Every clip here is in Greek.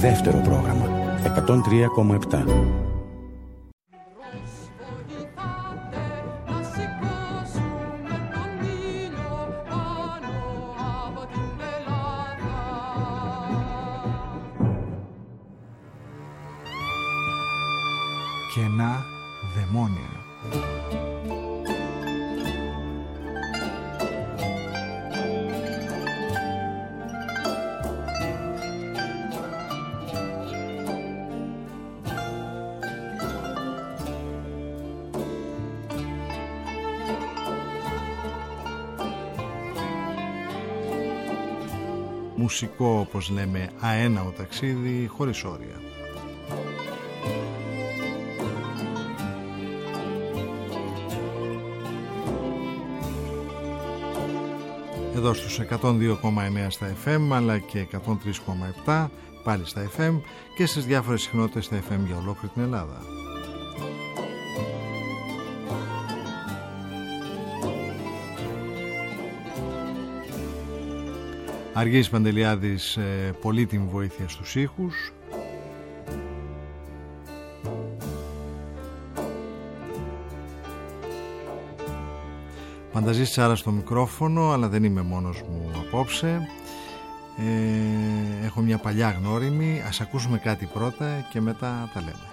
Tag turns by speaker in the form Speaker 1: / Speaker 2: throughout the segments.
Speaker 1: Δεύτερο πρόγραμμα 103,7.
Speaker 2: Κενά δαιμόνια. Μουσικό, όπως λέμε, αέναο ταξίδι χωρίς όρια. Εδώ στους 102,9 στα FM αλλά και 103,7 πάλι στα FM και στις διάφορες συχνότητες στα FM για ολόκληρη την Ελλάδα. Αργής Παντελιάδης, πολύτιμη βοήθεια στους ήχους. Πανταζής Τσάρα στο μικρόφωνο, αλλά δεν είμαι μόνος μου απόψε. Έχω μια παλιά γνώριμη. Ας ακούσουμε κάτι πρώτα και μετά τα λέμε.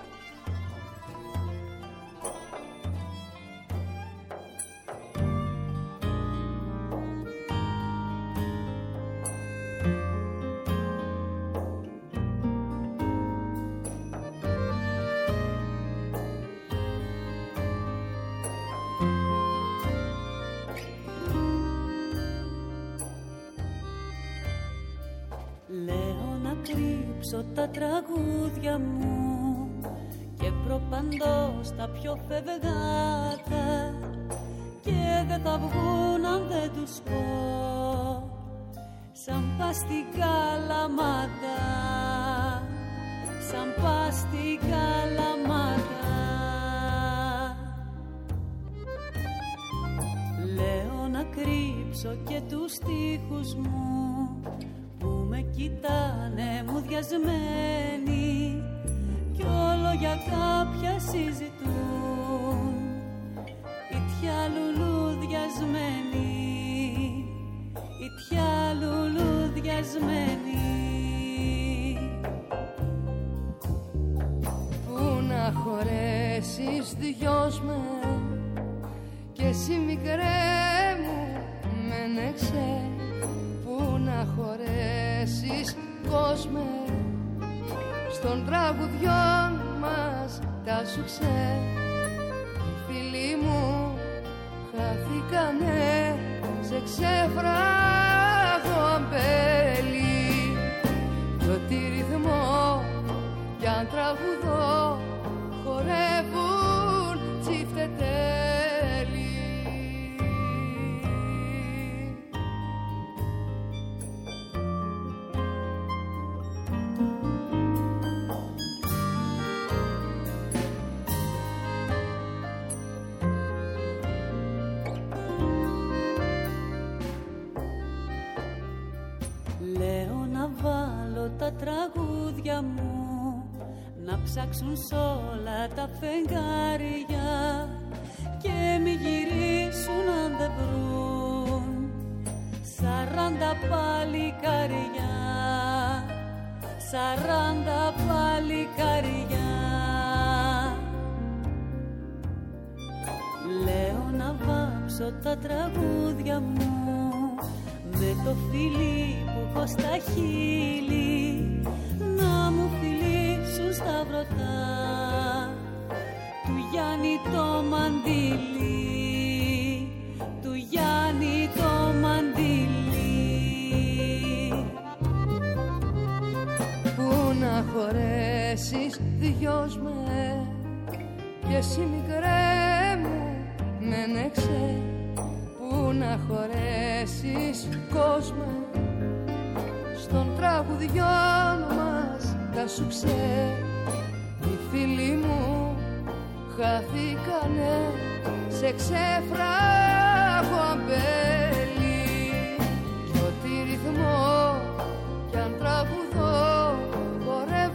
Speaker 3: Τα τραγούδια μου και προπαντώ στα πιο φευγάτα και δεν θα βγουν αν δεν τους πω σαν πας στην Καλαμάτα, σαν πας στην Καλαμάτα. Λέω να κρύψω και τους στίχους μου που με κοιτάνε μουδιασμένοι κι όλο για κάποια συζητούν, ιτιά λουλουδιασμένοι, ιτιά λουλουδιασμένοι.
Speaker 4: Πού να χωρέσεις δυος με και εσύ μικρέ μου μένεξε, πού να χωρέσεις κόσμε στον τραγουδιόν μας τα σουξέ. Οι φίλοι μου χαθήκανε σε ξέφραγο αμπέλι κι ό,τι ρυθμό κι αν τραγουδώ χορεύουν τσιφτετέλοι.
Speaker 3: Τα τραγούδια μου να ψάξουν σ' όλα τα φεγγάρια και μη γυρίσουν αν δεν βρουν 40 παλικάρια, 40 παλικάρια. Λέω να βάψω τα τραγούδια μου με το φιλί που έχω στα χείλη, να μου φιλήσουν στα βρωτά του Γιάννη το μαντίλι, του Γιάννη το μαντίλι.
Speaker 4: Πού να χωρέσεις δυος με και εσύ μικρέ μου μένεξε, πού να χωρέσεις κόσμο στον τραγουδιόν μας τα σουξέ. Οι φίλοι μου χαθήκανε σε ξέφραγο αμπέλι κι ό,τι ρυθμό κι αν τραγουδώ χορεύουν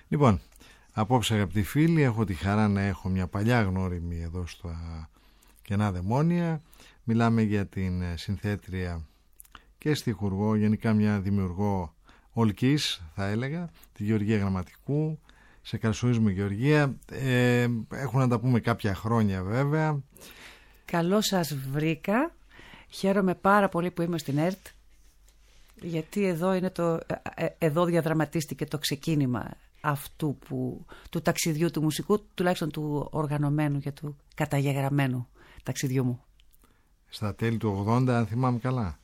Speaker 2: Λοιπόν, απόψε αγαπητοί φίλοι, έχω τη χαρά να έχω μια παλιά γνώριμη εδώ στα Κενά Δαιμόνια. Μιλάμε για την συνθέτρια και στιχουργό, γενικά μια δημιουργό ολκής θα έλεγα, τη Γεωργία Γραμματικού. Σε καλωσορίζουμε Γεωργία. Έχουν να τα πούμε κάποια χρόνια βέβαια.
Speaker 5: Καλώς σας βρήκα. Χαίρομαι πάρα πολύ που είμαι στην ΕΡΤ, γιατί εδώ διαδραματίστηκε το ξεκίνημα αυτού του ταξιδιού του μουσικού, τουλάχιστον του οργανωμένου και του καταγεγραμμένου ταξιδιού μου.
Speaker 2: Στα τέλη του 80, αν θυμάμαι καλά.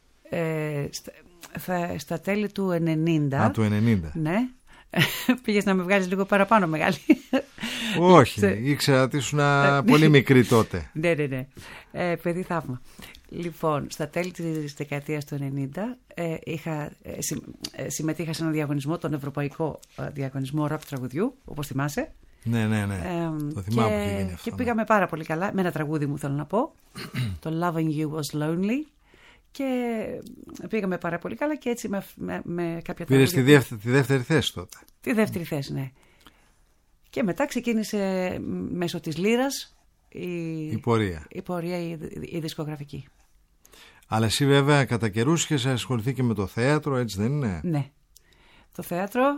Speaker 5: Στα τέλη του 90.
Speaker 2: Α, του 90.
Speaker 5: Ναι. Πήγες να με βγάλεις λίγο παραπάνω μεγάλη.
Speaker 2: Όχι, ήξερα ότι ήσουν πολύ μικρή τότε.
Speaker 5: Ναι. Παιδί θαύμα. Λοιπόν, στα τέλη της δεκαετίας του 90 συμμετείχα σε ένα διαγωνισμό, τον Ευρωπαϊκό Διαγωνισμό Ραπ Τραγουδιού, όπως θυμάσαι.
Speaker 2: Ναι. Το θυμάμαι που είχε γίνει αυτό.
Speaker 5: Και πήγαμε πάρα πολύ καλά, με ένα τραγούδι μου θέλω να πω, το Loving You Was Lonely. Και πήγαμε πάρα πολύ καλά και έτσι με κάποια
Speaker 2: τραγούδια. Πήρες τη δεύτερη θέση τότε.
Speaker 5: Τη δεύτερη θέση, ναι. Και μετά ξεκίνησε μέσω της λύρας η πορεία, η δισκογραφική. Αλλά
Speaker 2: εσύ βέβαια κατά καιρούς είχες ασχοληθεί και με το θέατρο, έτσι δεν είναι?
Speaker 5: Ναι. Το θέατρο.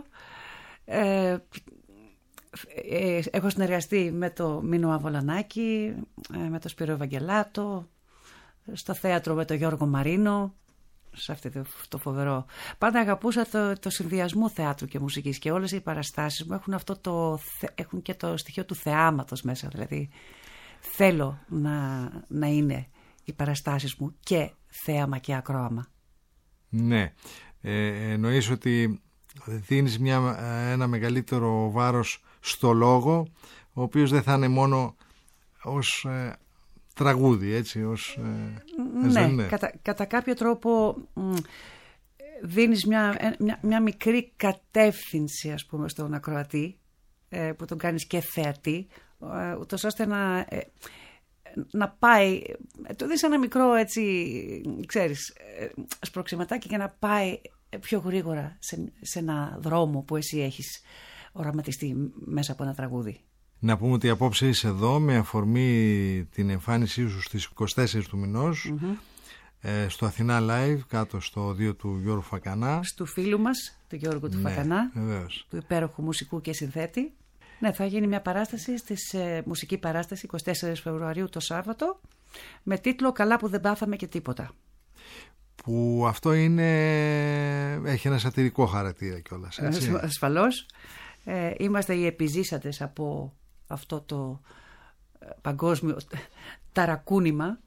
Speaker 5: Έχω συνεργαστεί με το Μίνο Αβολανάκη, με το Σπύρο Ευαγγελάτο, στο θέατρο με τον Γιώργο Μαρίνο, σε αυτό το φοβερό. Πάντα αγαπούσα το συνδυασμό θεάτρου και μουσικής και όλες οι παραστάσεις μου έχουν και το στοιχείο του θεάματος μέσα. Δηλαδή θέλω να είναι οι παραστάσεις μου και θέαμα και ακρόαμα.
Speaker 2: Ναι, εννοείς ότι δίνεις ένα μεγαλύτερο βάρος στο λόγο, ο οποίος δεν θα είναι μόνο ως τραγούδι, έτσι,
Speaker 5: ναι, κατά κάποιο τρόπο δίνεις μια μικρή κατεύθυνση, ας πούμε, στον ακροατή, που τον κάνεις και θεατή, ούτως ώστε να πάει, το δεις ένα μικρό, έτσι, ξέρεις, σπροξηματάκι και να πάει πιο γρήγορα σε ένα δρόμο που εσύ έχεις οραματιστεί μέσα από ένα τραγούδι.
Speaker 2: Να πούμε ότι απόψε είσαι εδώ με αφορμή την εμφάνισή σου στις 24 του μηνός, στο Αθηνά Live, κάτω στο οδείο του Γιώργου Φακανά.
Speaker 5: Του φίλου μας, του Γιώργου του Φακανά,
Speaker 2: βεβαίως.
Speaker 5: Του υπέροχου μουσικού και συνθέτη. Ναι, θα γίνει μια παράσταση, μουσική παράσταση, 24 Φεβρουαρίου το Σάββατο, με τίτλο «Καλά που δεν πάθαμε και τίποτα».
Speaker 2: Που αυτό έχει ένα σατυρικό χαρακτήρα κιόλας, έτσι.
Speaker 5: Ασφαλώς. Είμαστε οι επιζήσαντες από αυτό το παγκόσμιο ταρακούνημα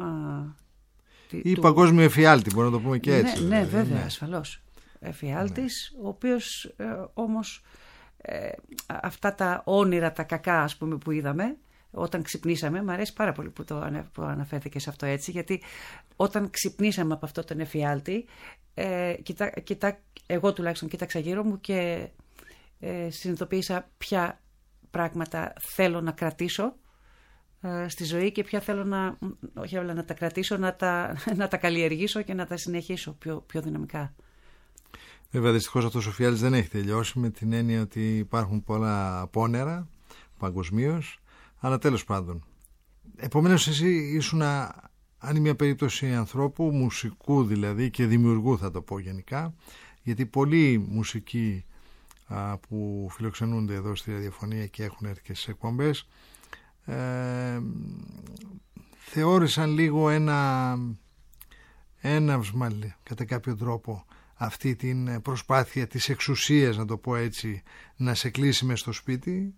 Speaker 2: ή παγκόσμιο εφιάλτη, μπορούμε να το πούμε και έτσι.
Speaker 5: Ναι, βέβαια, ασφαλώς. Εφιάλτης, ο οποίος όμως αυτά τα όνειρα, τα κακά, ας πούμε, που είδαμε όταν ξυπνήσαμε, μου αρέσει πάρα πολύ που αναφέρθηκε σε αυτό, έτσι, γιατί όταν ξυπνήσαμε από αυτό τον εφιάλτη, εγώ τουλάχιστον κοίταξα γύρω μου και συνειδητοποίησα ποια πράγματα θέλω να κρατήσω στη ζωή και ποια θέλω όχι όλα να τα κρατήσω, να τα καλλιεργήσω και να τα συνεχίσω πιο δυναμικά.
Speaker 2: Βέβαια, δυστυχώς αυτός ο φιάλτης δεν έχει τελειώσει, με την έννοια ότι υπάρχουν πολλά απόνερα παγκοσμίως, αλλά τέλος πάντων. Επομένως εσύ ήσουν, αν είναι μια περίπτωση ανθρώπου, μουσικού δηλαδή και δημιουργού, θα το πω γενικά, γιατί πολλοί μουσικοί που φιλοξενούνται εδώ στη ραδιοφωνία και έχουν έρθει και στις εκπομπές θεώρησαν λίγο έναυσμα κατά κάποιο τρόπο αυτή την προσπάθεια της εξουσίας, να το πω έτσι, να σε κλείσει μες στο σπίτι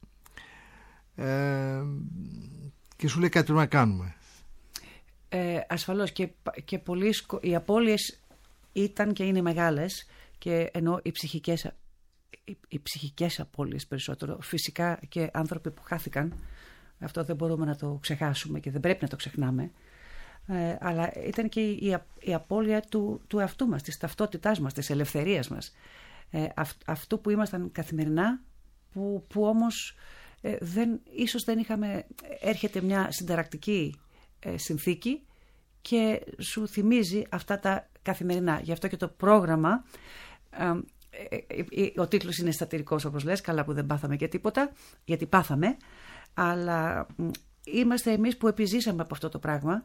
Speaker 2: και σου λέει κάτι πρέπει να κάνουμε.
Speaker 5: Ασφαλώς και οι απώλειες ήταν και είναι μεγάλες, και ενώ οι ψυχικές απώλειες περισσότερο, φυσικά και άνθρωποι που χάθηκαν, αυτό δεν μπορούμε να το ξεχάσουμε και δεν πρέπει να το ξεχνάμε, αλλά ήταν και η απώλεια του εαυτού μας, της ταυτότητάς μας, της ελευθερίας μας, αυτού που ήμασταν καθημερινά, που όμως ίσως δεν είχαμε. Έρχεται μια συνταρακτική συνθήκη και σου θυμίζει αυτά τα καθημερινά. Γι' αυτό και το πρόγραμμα ο τίτλος είναι στατηρικός, όπως λες, καλά που δεν πάθαμε και τίποτα, γιατί πάθαμε, αλλά είμαστε εμείς που επιζήσαμε από αυτό το πράγμα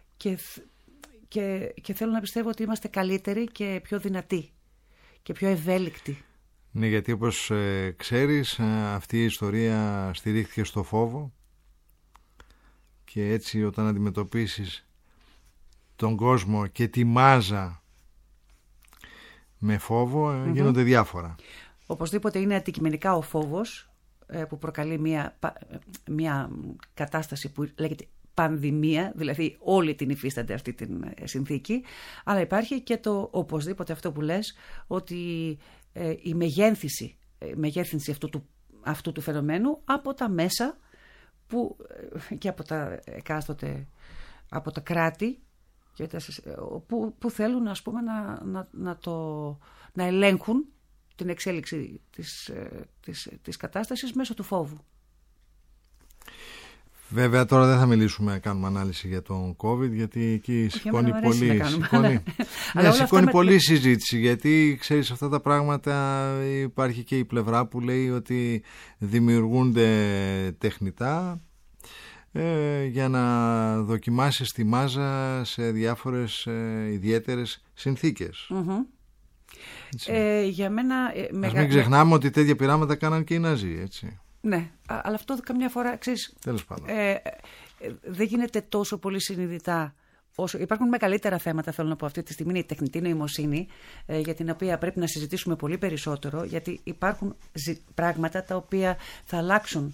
Speaker 5: και θέλω να πιστεύω ότι είμαστε καλύτεροι και πιο δυνατοί και πιο ευέλικτοι.
Speaker 2: Ναι, γιατί όπως ξέρεις, αυτή η ιστορία στηρίχθηκε στο φόβο και έτσι όταν αντιμετωπίσεις τον κόσμο και τη μάζα με φόβο, γίνονται διάφορα.
Speaker 5: Οπωσδήποτε είναι αντικειμενικά ο φόβος που προκαλεί μια κατάσταση που λέγεται πανδημία, δηλαδή όλοι την υφίστανται αυτή την συνθήκη, αλλά υπάρχει και το οπωσδήποτε αυτό που λες, ότι η μεγέθυνση αυτού του φαινομένου από τα μέσα και από τα εκάστοτε, από τα κράτη που θέλουν, ας πούμε, να ελέγχουν την εξέλιξη της κατάστασης μέσω του φόβου.
Speaker 2: Βέβαια τώρα δεν θα μιλήσουμε, κάνουμε ανάλυση για τον COVID, γιατί εκεί σηκώνει πολύ συζήτηση, γιατί ξέρεις αυτά τα πράγματα υπάρχει και η πλευρά που λέει ότι δημιουργούνται τεχνητά για να δοκιμάσεις τη μάζα σε διάφορες ιδιαίτερες συνθήκες.
Speaker 5: Για μένα...
Speaker 2: Ας μην ξεχνάμε ότι τέτοια πειράματα κάναν και οι Ναζί, έτσι.
Speaker 5: Ναι, αλλά αυτό καμιά φορά, ξέρεις,
Speaker 2: τέλος πάντων,
Speaker 5: δεν γίνεται τόσο πολύ συνειδητά όσο υπάρχουν μεγαλύτερα θέματα, θέλω να πω αυτή τη στιγμή, είναι η τεχνητή νοημοσύνη, για την οποία πρέπει να συζητήσουμε πολύ περισσότερο, γιατί υπάρχουν πράγματα τα οποία θα αλλάξουν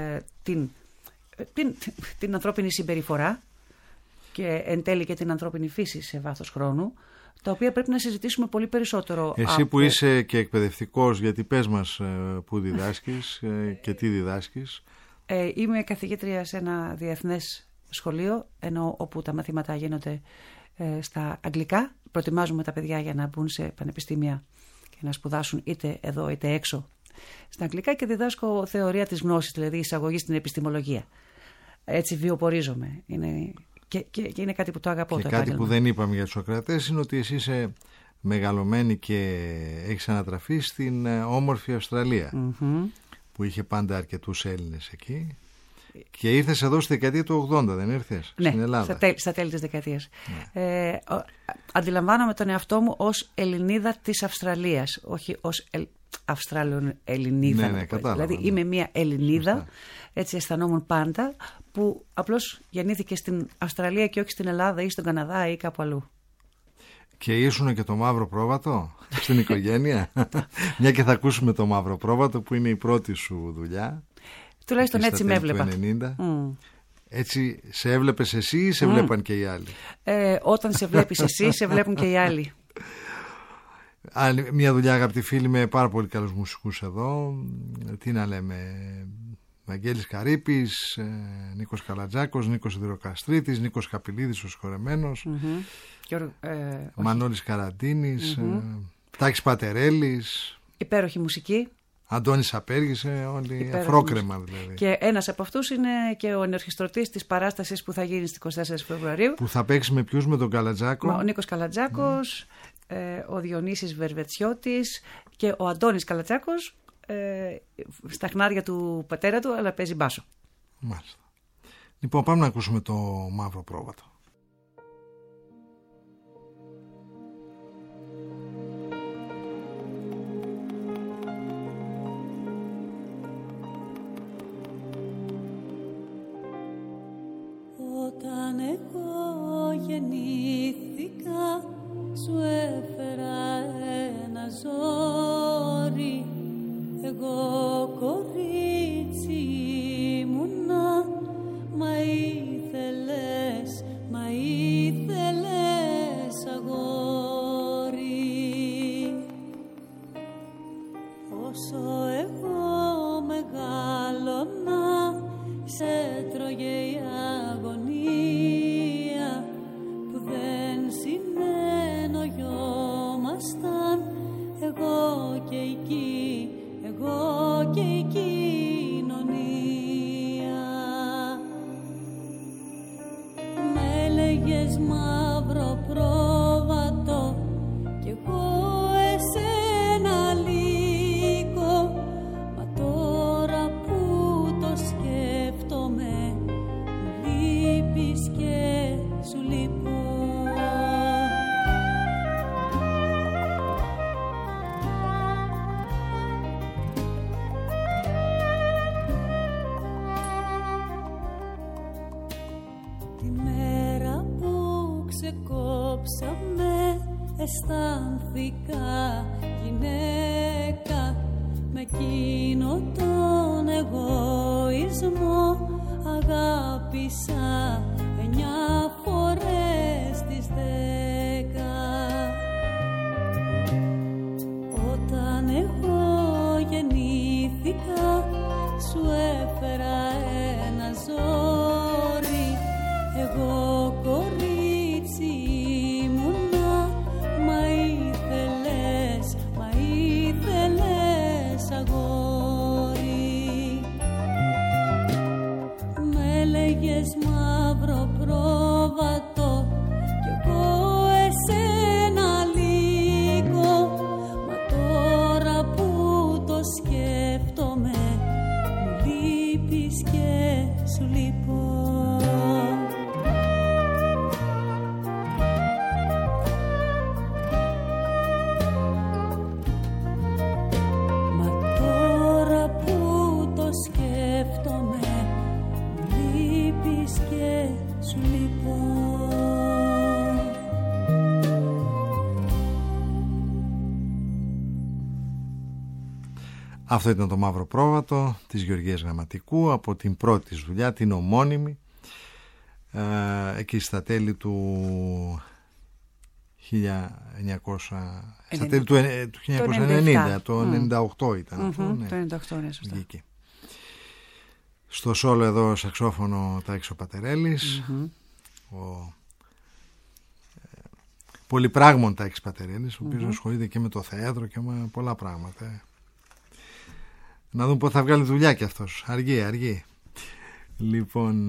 Speaker 5: την ανθρώπινη συμπεριφορά και εν τέλει και την ανθρώπινη φύση σε βάθος χρόνου, τα οποία πρέπει να συζητήσουμε πολύ περισσότερο.
Speaker 2: Εσύ που είσαι και εκπαιδευτικός, γιατί πες μας που διδάσκεις και τι διδάσκεις.
Speaker 5: Είμαι καθηγήτρια σε ένα διεθνές σχολείο, ενώ όπου τα μαθήματα γίνονται στα αγγλικά. Προετοιμάζουμε τα παιδιά για να μπουν σε πανεπιστήμια και να σπουδάσουν είτε εδώ είτε έξω στα αγγλικά, και διδάσκω θεωρία της γνώσης, δηλαδή εισαγωγή στην επιστημολογία. Έτσι βιοπορίζομαι. Και είναι κάτι που το αγαπώ.
Speaker 2: Και κάτι που δεν είπαμε για τους ακροατές είναι ότι εσύ είσαι μεγαλωμένη και έχεις ανατραφεί στην όμορφη Αυστραλία, που είχε πάντα αρκετούς Έλληνες εκεί, και ήρθες εδώ στη δεκαετία του 80, δεν ήρθες?
Speaker 5: Ναι,
Speaker 2: στην Ελλάδα.
Speaker 5: Στα τέλη της δεκαετίας. Ναι. Αντιλαμβάνομαι τον εαυτό μου ως Ελληνίδα της Αυστραλίας, όχι ως Αυστράλιον Ελληνίδα.
Speaker 2: Ναι, κατάλαβα,
Speaker 5: δηλαδή είμαι μια Ελληνίδα, έτσι αισθανόμουν πάντα, που απλώς γεννήθηκε στην Αυστραλία και όχι στην Ελλάδα ή στον Καναδά ή κάπου αλλού.
Speaker 2: Και ήσουν και το μαύρο πρόβατο στην οικογένεια? Μια και θα ακούσουμε το μαύρο πρόβατο, που είναι η πρώτη σου δουλειά.
Speaker 5: Τουλάχιστον έτσι με έβλεπα.
Speaker 2: Έτσι σε έβλεπες εσύ ή σε βλέπαν και οι άλλοι?
Speaker 5: Όταν σε βλέπεις εσύ, σε βλέπουν και οι άλλοι.
Speaker 2: Μια δουλειά, αγαπητοί φίλοι, με πάρα πολύ καλούς μουσικούς εδώ. Τι να λέμε, Βαγγέλης Καρύπης, Νίκος Καλατζάκος, Νίκος Σιδηροκαστρίτης, Νίκος Καπηλίδης ο συγχωρεμένος, Μανώλης Καραντίνης, Τάκης Πατερέλης,
Speaker 5: υπέροχη μουσική,
Speaker 2: Αντώνης Απέργης, όλοι αφρόκρεμα δηλαδή. Και
Speaker 5: ένας από αυτούς είναι και ο ενορχιστρωτής της παράστασης που θα γίνει στις 24 Φεβρουαρίου.
Speaker 2: Που θα παίξει με ποιους? Με τον Καλατζάκο.
Speaker 5: Ο Νίκος Καλατζάκος, ο Διονύσης Βερβετσιώτης και ο Αντώνης Καλατζάκος, στα χνάρια του πατέρα του, αλλά παίζει μπάσο.
Speaker 2: Μάλιστα. Λοιπόν, πάμε να ακούσουμε το μαύρο πρόβατο.
Speaker 3: Όταν εγώ γεννήθηκα, σου έφερα ένα ζόρι. Εγώ κορίτσι ήμουνα, μα ήθελες αγόρι. Όσο εγώ μεγάλωνα, σε τρώγε η αγωνία, που δεν συνεννοιόμασταν, εγώ και εκεί, εγώ και η κοινωνία. Με λέγες μαύρο πρόβατο κι εγώ εσένα κόψαμε, αισθάνθηκα γυναίκα με εκείνο τον εγωισμό. Αγάπησα 9 φορές τις 10. Όταν εγώ γεννήθηκα σου έφερα ένα ζόρι. Εγώ κορίτσι ήμουνα, μα ήθελες αγόρι. Με έλεγες μαύρο πρόβατο κι εγώ εσένα λίγο, μα τώρα που το σκέφτομαι μου λείπεις και σου λείπω.
Speaker 2: Αυτό ήταν το Μαύρο Πρόβατο της Γεωργίας Γραμματικού από την πρώτη της δουλειά, την ομώνυμη, εκεί στα τέλη του 1900, στα τέλη του 1990, το 98 ήταν αυτό, ναι.
Speaker 5: Το 98, ναι, σωστά.
Speaker 2: Βγήκε. Στο σόλο εδώ σαξόφωνο Τάκης ο Πατερέλης, ο πολυπράγμων Τάκης Πατερέλης, ο οποίος ασχολείται και με το θέατρο και με πολλά πράγματα. Να δούμε πότε θα βγάλει δουλειά κι αυτός. Αργεί. Λοιπόν,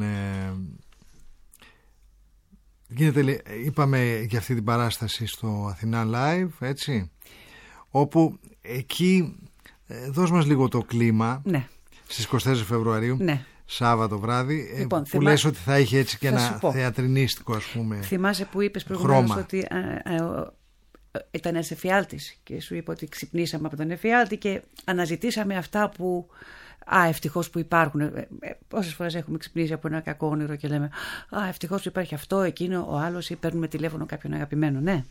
Speaker 2: είπαμε για αυτή την παράσταση στο Αθηνά Live, έτσι, όπου εκεί, δώσ' μας λίγο το κλίμα, ναι, στις 24 Φεβρουαρίου, ναι, Σάββατο βράδυ, λοιπόν, που λες ότι θα είχε έτσι και ένα θεατρινίστικο, ας πούμε.
Speaker 5: Θυμάσαι που είπες προηγουμένως ότι ήταν ένας εφιάλτης και σου είπα ότι ξυπνήσαμε από τον εφιάλτη και αναζητήσαμε αυτά που ευτυχώς που υπάρχουν. Πόσες φορές έχουμε ξυπνήσει από ένα κακό όνειρο και λέμε ευτυχώς που υπάρχει αυτό, εκείνο, ο άλλος, ή παίρνουμε τηλέφωνο κάποιον αγαπημένο. Ναι.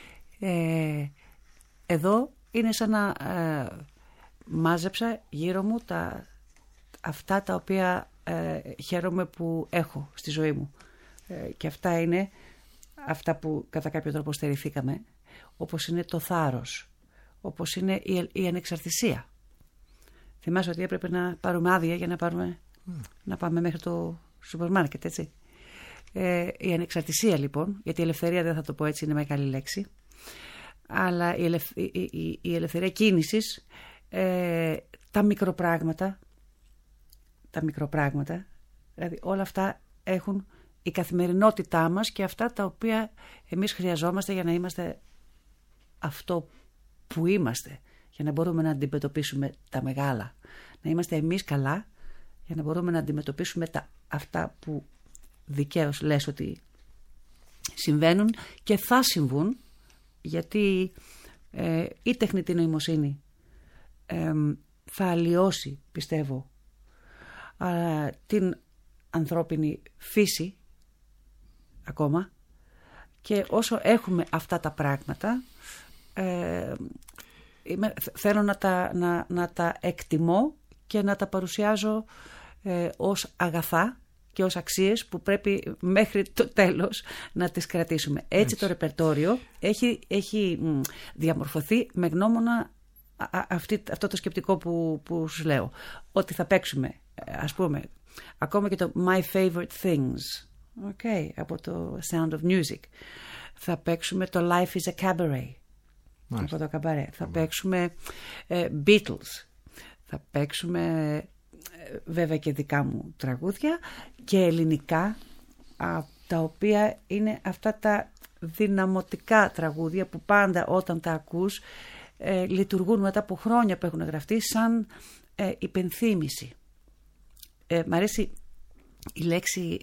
Speaker 5: Εδώ είναι σαν να μάζεψα γύρω μου αυτά τα οποία χαίρομαι που έχω στη ζωή μου. Και αυτά είναι αυτά που κατά κάποιο τρόπο στερηθήκαμε, όπως είναι το θάρρος, όπως είναι η ανεξαρτησία. Θυμάσαι ότι έπρεπε να πάρουμε άδεια για να πάμε μέχρι το σούπερ μάρκετ, έτσι. Η ανεξαρτησία, λοιπόν, γιατί η ελευθερία δεν θα το πω έτσι, είναι μεγάλη λέξη, αλλά η ελευθερία κίνησης, τα μικροπράγματα, δηλαδή όλα αυτά έχουν η καθημερινότητά μας και αυτά τα οποία εμείς χρειαζόμαστε για να είμαστε αυτό που είμαστε, για να μπορούμε να αντιμετωπίσουμε τα μεγάλα. Να είμαστε εμείς καλά για να μπορούμε να αντιμετωπίσουμε αυτά που δικαίως λες ότι συμβαίνουν και θα συμβούν, γιατί η τεχνητή νοημοσύνη θα αλλοιώσει, πιστεύω, την ανθρώπινη φύση ακόμα, και όσο έχουμε αυτά τα πράγματα θέλω να τα εκτιμώ και να τα παρουσιάζω ως αγαθά και ως αξίες που πρέπει μέχρι το τέλος να τις κρατήσουμε. Έτσι το ρεπερτόριο έχει διαμορφωθεί με γνώμονα αυτό το σκεπτικό που σου λέω, ότι θα παίξουμε, ας πούμε, ακόμα και το My Favorite Things, okay, από το Sound of Music. Θα παίξουμε το Life is a Cabaret, από το καμπαρέ. Θα παίξουμε Beatles. Θα παίξουμε βέβαια και δικά μου τραγούδια και ελληνικά, τα οποία είναι αυτά τα δυναμωτικά τραγούδια που πάντα όταν τα ακούς λειτουργούν μετά από χρόνια που έχουν γραφτεί σαν υπενθύμηση. Μ' αρέσει η λέξη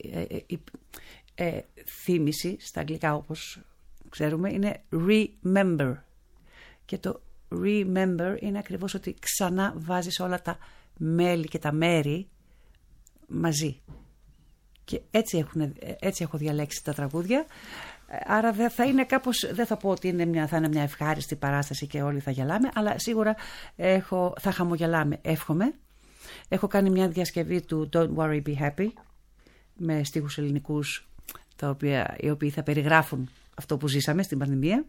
Speaker 5: θύμηση στα αγγλικά, όπως ξέρουμε, είναι remember, και το remember είναι ακριβώς ότι ξανά βάζεις όλα τα μέλη και τα μέρη μαζί, και έτσι έχω διαλέξει τα τραγούδια. Άρα δεν θα πω ότι θα είναι μια ευχάριστη παράσταση και όλοι θα γελάμε, αλλά σίγουρα θα χαμογελάμε, εύχομαι. Έχω κάνει μια διασκευή του Don't Worry Be Happy με στίχους ελληνικούς οι οποίοι θα περιγράφουν αυτό που ζήσαμε στην πανδημία.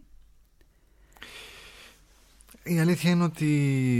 Speaker 2: Η αλήθεια είναι ότι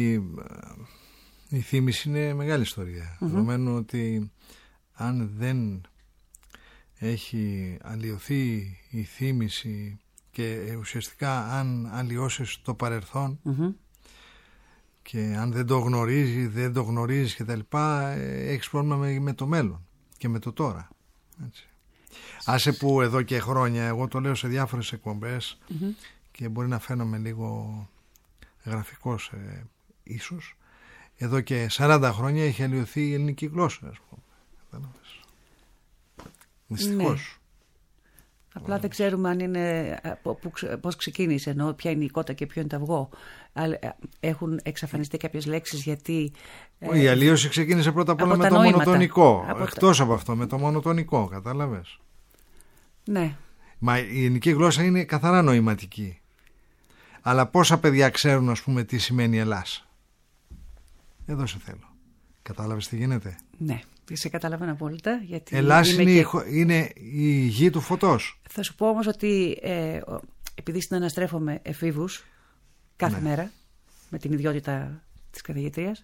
Speaker 2: η θύμηση είναι μεγάλη ιστορία. Δεδομένου ότι αν δεν έχει αλλοιωθεί η θύμηση και ουσιαστικά αν αλλοιώσεις το παρελθόν και αν δεν το γνωρίζεις και τα λοιπά, έχεις πρόβλημα με το μέλλον και με το τώρα. Έτσι. Άσε που εδώ και χρόνια, εγώ το λέω σε διάφορες εκπομπές και μπορεί να φαίνομαι λίγο γραφικός ίσως, εδώ και 40 χρόνια έχει αλλοιωθεί η ελληνική γλώσσα, ας πούμε. Δυστυχώς.
Speaker 5: Ναι. Απλά δεν ξέρουμε αν είναι, πώς ξεκίνησε, ενώ ποια είναι η κότα και ποιο είναι το αυγό. Έχουν εξαφανιστεί κάποιες λέξεις γιατί...
Speaker 2: Η αλλίωση ξεκίνησε πρώτα απ' όλα με το μονοτονικό. Εκτός από αυτό, με το μονοτονικό, κατάλαβες.
Speaker 5: Ναι.
Speaker 2: Μα η ελληνική γλώσσα είναι καθαρά νοηματική. Αλλά πόσα παιδιά ξέρουν, ας πούμε, τι σημαίνει Ελλάς? Εδώ σε θέλω. Κατάλαβες τι γίνεται?
Speaker 5: Ναι. Σε καταλαβαίνω απόλυτα.
Speaker 2: Ελλάς είναι η γη του φωτός.
Speaker 5: Θα σου πω όμως ότι επειδή συναναστρέφομαι εφήβους κάθε μέρα με την ιδιότητα της καθηγητρίας,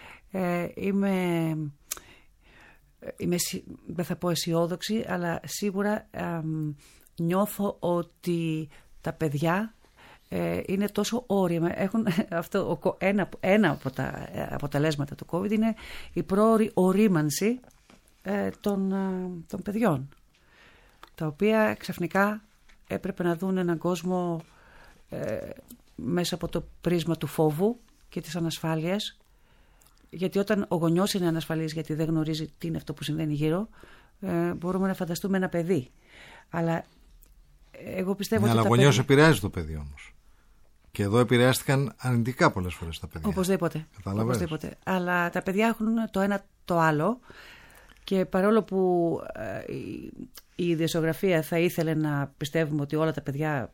Speaker 5: δεν θα πω αισιόδοξη, αλλά σίγουρα νιώθω ότι τα παιδιά είναι τόσο όρημα. Έχουν ένα από τα αποτελέσματα του COVID είναι η πρόωρη ορίμανση των παιδιών, τα οποία ξαφνικά έπρεπε να δουν έναν κόσμο μέσα από το πρίσμα του φόβου και της ανασφάλειας, γιατί όταν ο γονιός είναι ανασφαλής γιατί δεν γνωρίζει τι είναι αυτό που συμβαίνει γύρω, μπορούμε να φανταστούμε ένα παιδί, αλλά εγώ πιστεύω ότι
Speaker 2: αλλά ο γονιός επηρεάζει το παιδί όμως. Και εδώ επηρεάστηκαν αρνητικά πολλές φορές τα παιδιά.
Speaker 5: Οπωσδήποτε. Αλλά τα παιδιά έχουν το ένα το άλλο, και παρόλο που η ιδιοσιογραφία θα ήθελε να πιστεύουμε ότι όλα τα παιδιά,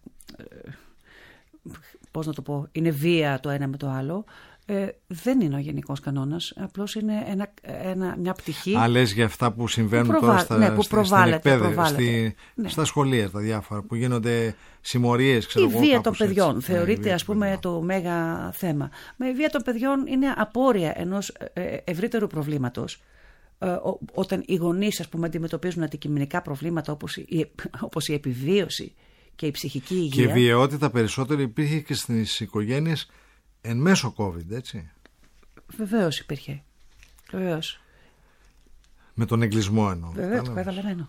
Speaker 5: πώς να το πω, είναι βία το ένα με το άλλο, δεν είναι ο γενικός κανόνας. Απλώς είναι μια πτυχή.
Speaker 2: Λες για αυτά που συμβαίνουν τώρα στην εκπαίδευση, στα σχολεία, τα διάφορα που γίνονται συμμορίες,
Speaker 5: η βία των παιδιών θεωρείται, ας πούμε, το μέγα θέμα. Με η βία των παιδιών είναι απόρρια ενός ευρύτερου προβλήματος. Όταν οι γονείς, ας πούμε, αντιμετωπίζουν αντικειμενικά προβλήματα όπως η επιβίωση και η ψυχική υγεία.
Speaker 2: Και βιαιότητα περισσότερο υπήρχε και στις οικογένειες εν μέσω COVID, έτσι.
Speaker 5: Βεβαίως υπήρχε. Βεβαίως.
Speaker 2: Με τον εγκλισμό εννοώ.
Speaker 5: Βεβαίως, το καταλαβαίνω.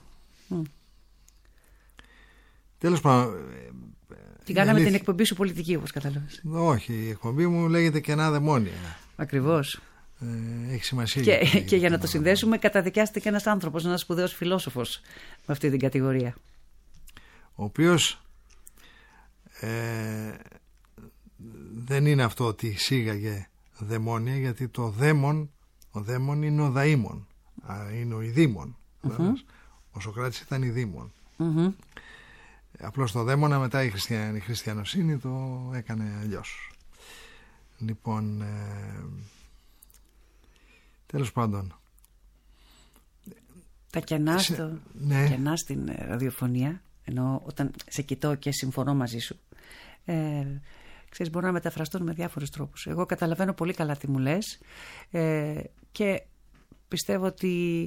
Speaker 2: Τέλος πάντων.
Speaker 5: Την κάναμε την εκπομπή σου πολιτική, όπως καταλαβαίνεις.
Speaker 2: Όχι, η εκπομπή μου λέγεται Κενά Δαιμόνια.
Speaker 5: Ακριβώς.
Speaker 2: Έχει σημασία.
Speaker 5: Και για να το συνδέσουμε, καταδικάστηκε ένας άνθρωπος, ένας σπουδαίος φιλόσοφος, με αυτή την κατηγορία.
Speaker 2: Ο οποίος δεν είναι αυτό ότι εισήγαγε δαιμόνια, γιατί ο δαίμον είναι ο δαίμον, είναι ο ειδήμον. Ο Σωκράτης ήταν ειδήμον. Απλώς το δαίμονα μετά η χριστιανοσύνη το έκανε αλλιώς. Λοιπόν, τέλος πάντων,
Speaker 5: τα κενά στην ραδιοφωνία, ενώ όταν σε κοιτώ και συμφωνώ μαζί σου, ξέρεις, μπορούν να μεταφραστούν με διάφορους τρόπους. Εγώ καταλαβαίνω πολύ καλά τι μου λες, και πιστεύω ότι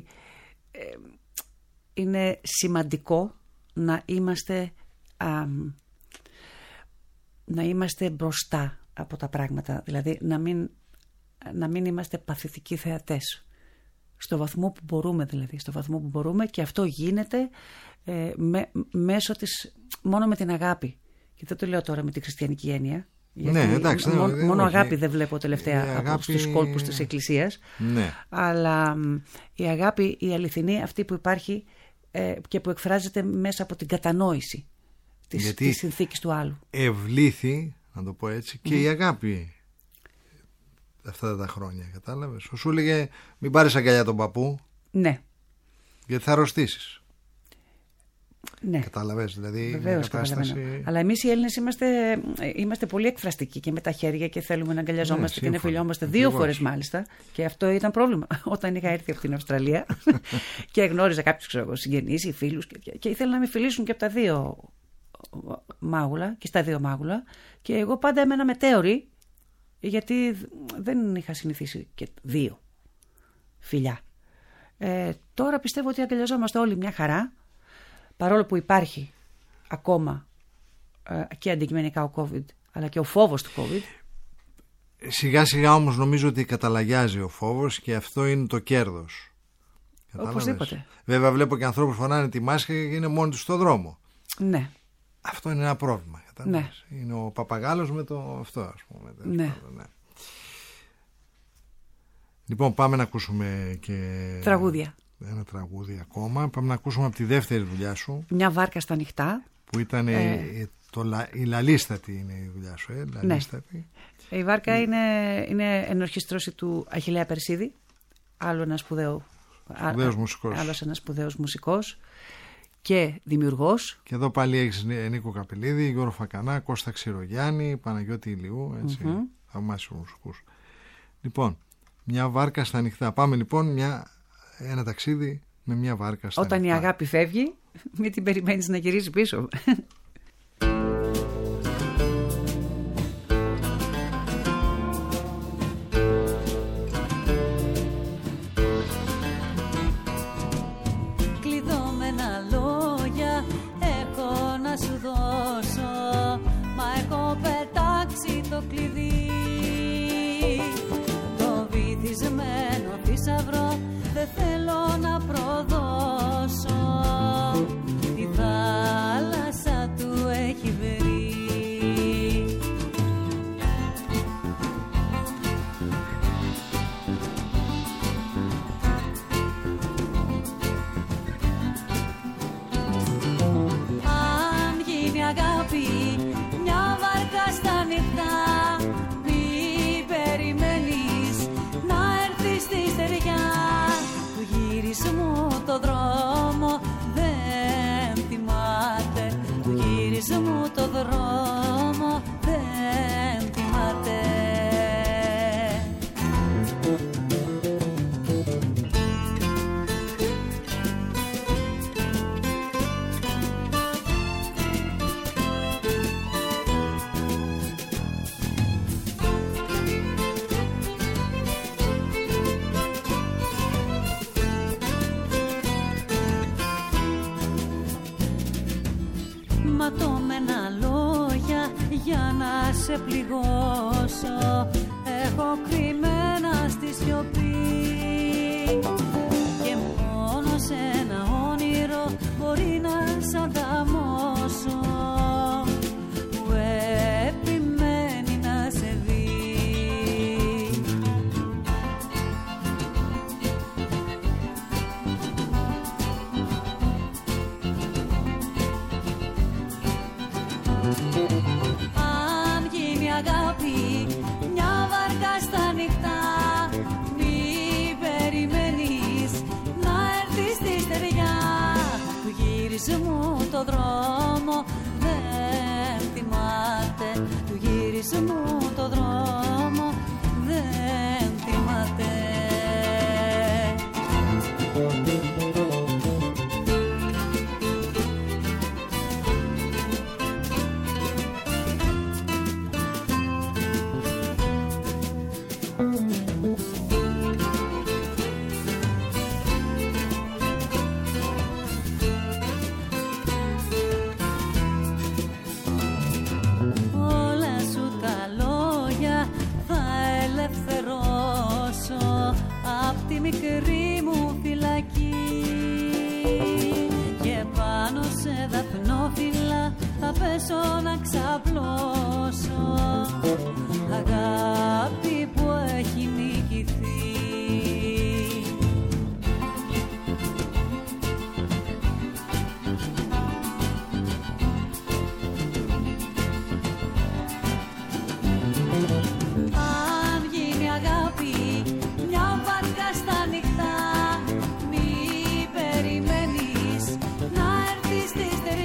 Speaker 5: είναι σημαντικό να είμαστε μπροστά από τα πράγματα, δηλαδή να μην είμαστε παθητικοί θεατές, στο βαθμό που μπορούμε, και αυτό γίνεται μέσω μόνο με την αγάπη. Και δεν το λέω τώρα με τη χριστιανική έννοια, γιατί
Speaker 2: εντάξει,
Speaker 5: μόνο αγάπη δεν βλέπω τελευταία από στους κόλπους της Εκκλησίας, αλλά η αγάπη, η αληθινή, αυτή που υπάρχει και που εκφράζεται μέσα από την κατανόηση της συνθήκης του άλλου.
Speaker 2: Ευλήθη, να το πω έτσι, και η αγάπη αυτά τα χρόνια, κατάλαβες. Σου έλεγε μην πάρεις αγκαλιά τον παππού,
Speaker 5: ναι,
Speaker 2: γιατί θα αρρωστήσεις.
Speaker 5: Ναι.
Speaker 2: Κατάλαβες, δηλαδή
Speaker 5: βεβαίως,
Speaker 2: μια κατάσταση...
Speaker 5: Αλλά εμείς οι Έλληνες είμαστε πολύ εκφραστικοί και με τα χέρια και θέλουμε να αγκαλιαζόμαστε και να φιλιόμαστε 2 φορές μάλιστα. Και αυτό ήταν πρόβλημα όταν είχα έρθει από την Αυστραλία και γνώριζα κάποιους συγγενείς ή φίλους και ήθελα να με φιλήσουν και από τα 2 μάγουλα και στα 2 μάγουλα. Και εγώ πάντα έμενα μετέωρη, γιατί δεν είχα συνηθίσει και 2 φιλιά. Τώρα πιστεύω ότι αγκαλιαζόμαστε όλοι μια χαρά, παρόλο που υπάρχει ακόμα και αντικειμενικά ο COVID, αλλά και ο φόβος του COVID.
Speaker 2: Σιγά σιγά όμως νομίζω ότι καταλαγιάζει ο φόβος και αυτό είναι το κέρδος.
Speaker 5: Οπωσδήποτε.
Speaker 2: Βέβαια βλέπω και ανθρώπους φοράνε τη μάσκα και είναι μόνοι τους στο δρόμο.
Speaker 5: Ναι.
Speaker 2: Αυτό είναι ένα πρόβλημα.
Speaker 5: Ναι.
Speaker 2: Είναι ο παπαγάλος με το αυτό, ας πούμε.
Speaker 5: Ναι.
Speaker 2: Ναι. Λοιπόν, πάμε να ακούσουμε και
Speaker 5: τραγούδια.
Speaker 2: Ένα τραγούδι ακόμα. Πάμε να ακούσουμε από τη δεύτερη δουλειά σου.
Speaker 5: Μια βάρκα στα νυχτά.
Speaker 2: Που ήταν η Λαλίστατη είναι η δουλειά σου. Λαλίστατη.
Speaker 5: Ναι. Η βάρκα είναι ενορχιστρώση του Αχιλλέα Περσίδη. Άλλο ένα άλλος ένας σπουδαίος μουσικός και δημιουργός.
Speaker 2: Και εδώ πάλι έχεις Νίκο Καπελίδη, Γιώργο Φακανά, Κώστα Ξηρογιάννη, Παναγιώτη Ηλιού, έτσι, θαυμάσιους μουσικούς. Λοιπόν, μια βάρκα στα νυχτά. Πάμε λοιπόν ένα ταξίδι με μια βάρκα στα νυχτά.
Speaker 5: Όταν η αγάπη φεύγει, μην την περιμένεις να γυρίσει πίσω.
Speaker 3: Κλειδώμενα λόγια έχω να σου δώσω, μα έχω πετάξει το κλειδί. Το βυθισμένο θησαυρό δεν θέλω να προδώσω. Τη θάλασσα του έχει βρει. Αν γίνει αγάπη μια βάρκα στα νυχτά, μη περιμένεις να έρθει στη στεριά. Του γυρισμού το δρόμο δεν θυμάται. Του γυρισμού το δρόμο δεν θυμάται. Ματωμένα λόγια για να σε πληγώσω έχω κρυμμένα στη σιωπή. Και μόνο σε ένα όνειρο μπορεί να σ' ανταμώσω, που επιμένει να σε δει. Αν γίνει αγάπη μια βάρκα στα νυχτά, μη περιμένεις να έρθει στη στεριά. Του γυρισμού το δρόμο δεν θυμάται. Του γυρισμού το δρόμο δεν θυμάται. Όλα σου τα λόγια θα ελευθερώσω απ' τη μικρή μου φυλακή. Και πάνω σε δαφνόφυλλα θα πέσω να ξαπλώσω. Αγάπη που έχει νικηθεί. Αν γίνει αγάπη μια βάρκα στα νυχτά, μη περιμένεις να έρθει στη στεριά.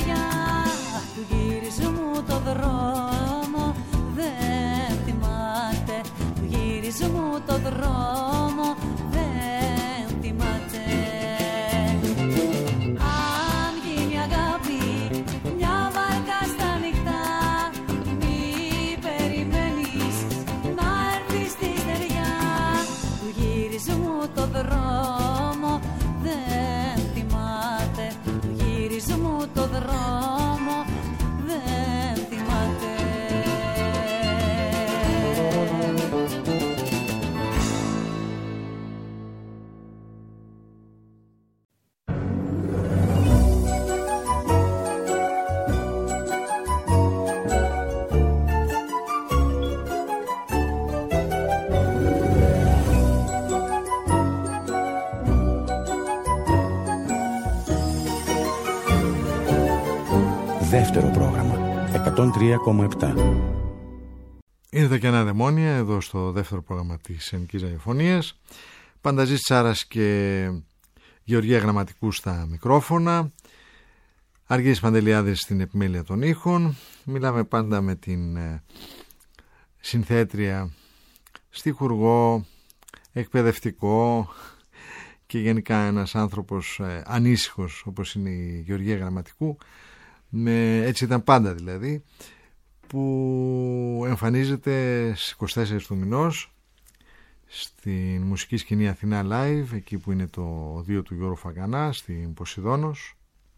Speaker 3: το δρόμο δεν θυμάται, του γυρισμού το δρόμο δεν θυμάται.
Speaker 1: Δεύτερο πρόγραμμα 103,7.
Speaker 2: Ήρθε και ένα δαιμόνια εδώ στο δεύτερο πρόγραμμα της Ελληνικής Ραδιοφωνίας. Πανταζής Τσάρας και Γεωργία Γραμματικού στα μικρόφωνα. Αργύρης Παντελιάδης στην επιμέλεια των ήχων. Μιλάμε πάντα με την συνθέτρια, στιχουργό, εκπαιδευτικό και γενικά ένας άνθρωπος ανήσυχος όπως είναι η Γεωργία Γραμματικού. Έτσι ήταν πάντα δηλαδή, που εμφανίζεται στις 24 του μηνός στην μουσική σκηνή Αθηνά Live, εκεί που είναι το οδείο του Γιώργου Φαγκανά στην Ποσειδώνος,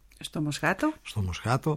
Speaker 2: στο Μοσχάτο.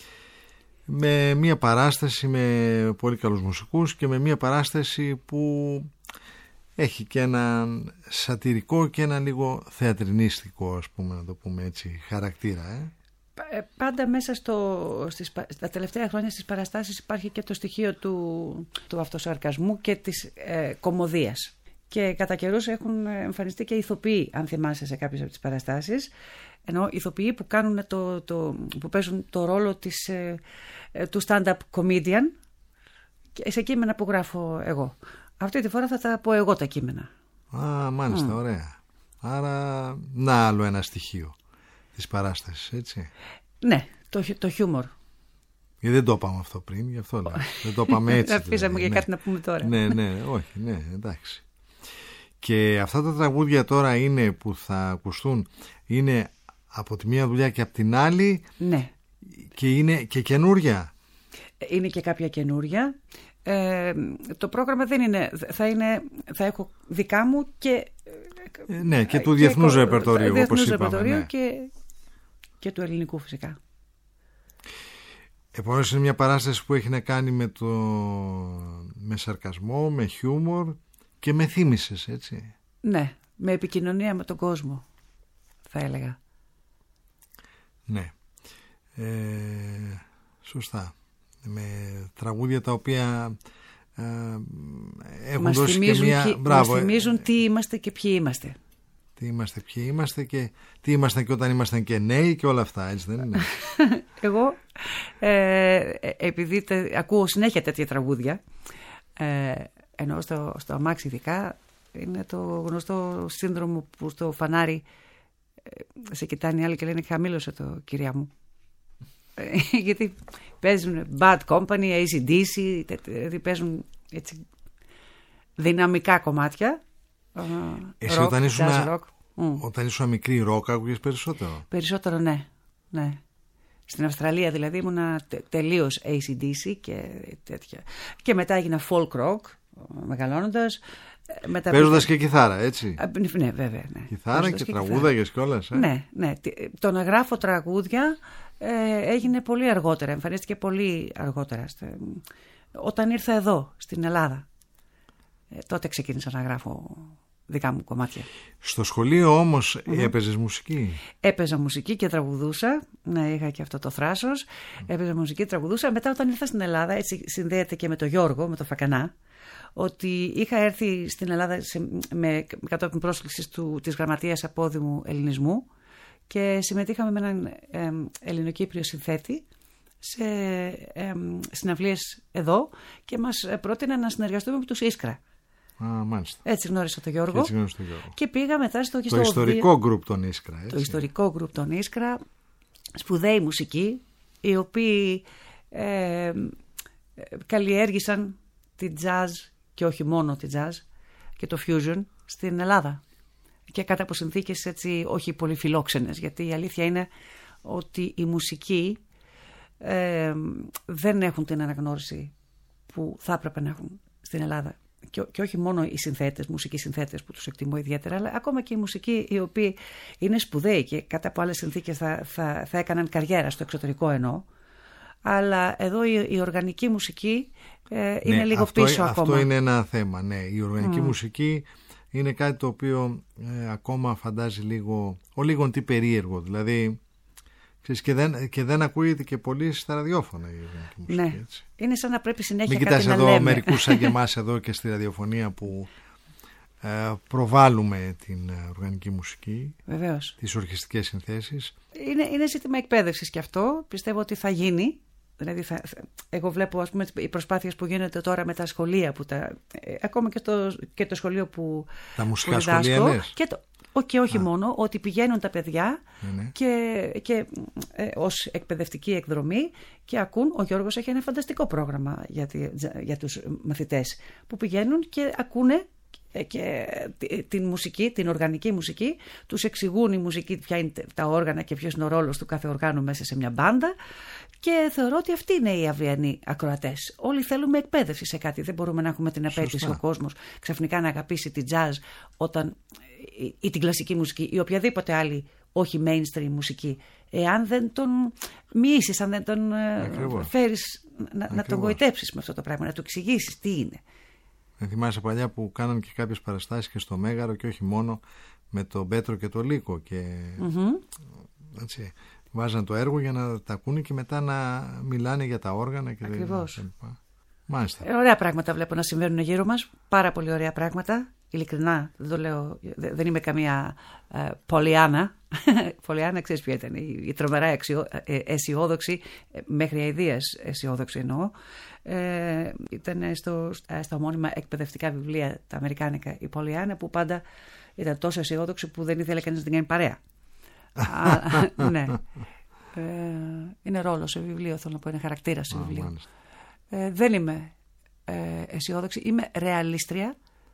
Speaker 2: Με μια παράσταση με πολύ καλούς μουσικούς και με μια παράσταση που έχει και ένα σατυρικό και ένα λίγο θεατρινίστικο, ας πούμε, να το πούμε έτσι, χαρακτήρα.
Speaker 5: Πάντα μέσα στα τελευταία χρόνια στις παραστάσεις υπάρχει και το στοιχείο του αυτοσαρκασμού και της κωμωδίας. Και κατά καιρούς έχουν εμφανιστεί και ηθοποιοί, αν θυμάσαι, σε κάποιες από τις παραστάσεις. Ενώ ηθοποιοί που, που παίζουν το ρόλο του stand-up comedian σε κείμενα που γράφω εγώ. Αυτή τη φορά θα τα πω εγώ τα κείμενα.
Speaker 2: Μάλιστα, ωραία. Άρα, να άλλο ένα στοιχείο της παράστασης, έτσι.
Speaker 5: Ναι, το χιούμορ.
Speaker 2: Γιατί δεν το είπαμε αυτό πριν, γι' αυτό λέω. Δεν το είπαμε έτσι.
Speaker 5: Αφήσαμε για κάτι να πούμε τώρα.
Speaker 2: Ναι, όχι, εντάξει. Και αυτά τα τραγούδια τώρα είναι που θα ακουστούν, είναι από τη μία δουλειά και από την άλλη.
Speaker 5: Ναι.
Speaker 2: Και είναι και καινούρια.
Speaker 5: Είναι και κάποια καινούρια. Το πρόγραμμα δεν είναι, θα έχω δικά μου και
Speaker 2: ναι, και του διεθνούς ρεπερτορίου, όπως είπαμε. Ναι.
Speaker 5: Και του ελληνικού φυσικά.
Speaker 2: Επομένως είναι μια παράσταση που έχει να κάνει με σαρκασμό, με χιούμορ και με θύμησες, έτσι.
Speaker 5: Ναι, με επικοινωνία με τον κόσμο, θα έλεγα.
Speaker 2: Ναι, σωστά. Με τραγούδια τα οποία έχουν δώσει και μια...
Speaker 5: Μας θυμίζουν τι είμαστε και ποιοι είμαστε.
Speaker 2: Τι είμαστε, ποιοι είμαστε και τι ήμασταν και όταν ήμασταν και νέοι και όλα αυτά, έτσι δεν είναι?
Speaker 5: Εγώ, επειδή ακούω συνέχεια τέτοια τραγούδια, ενώ στο αμάξι ειδικά, είναι το γνωστό σύνδρομο που στο φανάρι σε κοιτάνε οι άλλοι και λένε χαμήλωσε το, κυρία μου. Γιατί παίζουν Bad Company, AC/DC, δηλαδή παίζουν έτσι δυναμικά κομμάτια.
Speaker 2: Εσύ όταν ήσουν μικρή ροκ άκουγες περισσότερο?
Speaker 5: Περισσότερο, ναι. Στην Αυστραλία δηλαδή ήμουνα τελείως AC/DC και τέτοια. Και μετά έγινα folk rock μεγαλώνοντας.
Speaker 2: Παίζοντας και κιθάρα, έτσι?
Speaker 5: Ναι, βέβαια. Ναι.
Speaker 2: Κιθάρα και τραγούδαγες κιόλας.
Speaker 5: Ναι. Το να γράφω τραγούδια έγινε πολύ αργότερα, εμφανίστηκε πολύ αργότερα. Όταν ήρθα εδώ, στην Ελλάδα, τότε ξεκίνησα να γράφω δικά μου κομμάτια.
Speaker 2: Στο σχολείο όμως έπαιζες μουσική?
Speaker 5: Έπαιζα μουσική και τραγουδούσα. Ναι, είχα και αυτό το θράσος. Έπαιζα μουσική και τραγουδούσα. Μετά όταν ήρθα στην Ελλάδα, έτσι συνδέεται και με τον Γιώργο, με τον Φακανά, ότι είχα έρθει στην Ελλάδα κατόπιν πρόσκλησης της Γραμματείας Απόδημου Ελληνισμού και συμμετείχαμε με έναν Ελληνοκύπριο συνθέτη σε συναυλίες εδώ και μας πρότειναν να συνεργαστούμε με τους Ίσκρα.
Speaker 2: Μάλιστα.
Speaker 5: Έτσι γνώρισα τον Γιώργο. Και πήγα μετά
Speaker 2: το ιστορικό γκρουπ των Ίσκρα. Έτσι.
Speaker 5: Το ιστορικό γκρουπ των Ίσκρα, σπουδαίοι μουσικοί, οι οποίοι καλλιέργησαν τη jazz και όχι μόνο τη jazz και το fusion στην Ελλάδα. Και κάτω από συνθήκες έτσι όχι πολύ φιλόξενες, γιατί η αλήθεια είναι ότι οι μουσικοί δεν έχουν την αναγνώριση που θα έπρεπε να έχουν στην Ελλάδα. και όχι μόνο οι συνθέτες, μουσικοί συνθέτες που τους εκτιμώ ιδιαίτερα, αλλά ακόμα και οι μουσικοί οι οποίοι είναι σπουδαίοι και κατά από άλλες συνθήκες θα έκαναν καριέρα στο εξωτερικό εννοώ. Αλλά εδώ η οργανική μουσική είναι λίγο πίσω ακόμα.
Speaker 2: Αυτό είναι ένα θέμα, ναι. Η οργανική μουσική είναι κάτι το οποίο ακόμα φαντάζει λίγο τι περίεργο. Δηλαδή, ξέρεις, και δεν ακούγεται και πολύ στα ραδιόφωνα η οργανική μουσική.
Speaker 5: Ναι. Έτσι. Είναι σαν να πρέπει συνέχεια
Speaker 2: κάτι να λέμε. Μην κοιτάς εδώ μερικούς σαν και εμάς εδώ και στη ραδιοφωνία που προβάλλουμε την οργανική μουσική,
Speaker 5: βεβαίως,
Speaker 2: τις ορχιστικές συνθέσεις.
Speaker 5: Είναι ζήτημα εκπαίδευσης και αυτό. Πιστεύω ότι θα γίνει. Δηλαδή εγώ βλέπω, ας πούμε, οι προσπάθειες που γίνονται τώρα με τα σχολεία, ακόμα και το σχολείο που
Speaker 2: τα μουσικά σχολεία, ναι.
Speaker 5: Και όχι μόνο, ότι πηγαίνουν τα παιδιά και ως εκπαιδευτική εκδρομή και ακούν. Ο Γιώργος έχει ένα φανταστικό πρόγραμμα για τους μαθητές που πηγαίνουν και ακούνε και την μουσική, την οργανική μουσική, τους εξηγούν η μουσική ποια είναι τα όργανα και ποιος είναι ο ρόλος του κάθε οργάνου μέσα σε μια μπάντα, και θεωρώ ότι αυτοί είναι οι αυριανοί ακροατές. Όλοι θέλουμε εκπαίδευση σε κάτι. Δεν μπορούμε να έχουμε την απέτηση ο κόσμος ξαφνικά να αγαπήσει την jazz ή την κλασική μουσική ή οποιαδήποτε άλλη όχι mainstream μουσική, εάν δεν τον μοιήσεις, αν δεν τον φέρεις να τον γοητέψεις με αυτό το πράγμα, να του εξηγήσεις τι είναι.
Speaker 2: Θυμάσαι παλιά που κάναν και κάποιες παραστάσεις και στο Μέγαρο και όχι μόνο, με τον Πέτρο και το Λύκο και έτσι, βάζαν το έργο για να τα ακούνε και μετά να μιλάνε για τα όργανα και
Speaker 5: ακριβώς.
Speaker 2: Μάλιστα.
Speaker 5: Ωραία πράγματα βλέπω να συμβαίνουν γύρω μας, πάρα πολύ ωραία πράγματα, ειλικρινά, δεν το λέω, δεν είμαι καμία Πολιάνα. Πολιάνα, ξέρεις ποια ήταν, η τρομερά αισιόδοξη, μέχρι αηδίας αισιόδοξη εννοώ. Ήταν στα ομώνυμα εκπαιδευτικά βιβλία τα αμερικάνικα η Πολιάνα, που πάντα ήταν τόσο αισιόδοξη που δεν ήθελε κανείς να την κάνει παρέα. Ναι. Είναι ρόλο σε βιβλίο, θέλω να πω, είναι χαρακτήρα σε βιβλίο. Δεν είμαι αισιόδοξη, είμαι ρεαλίστρια.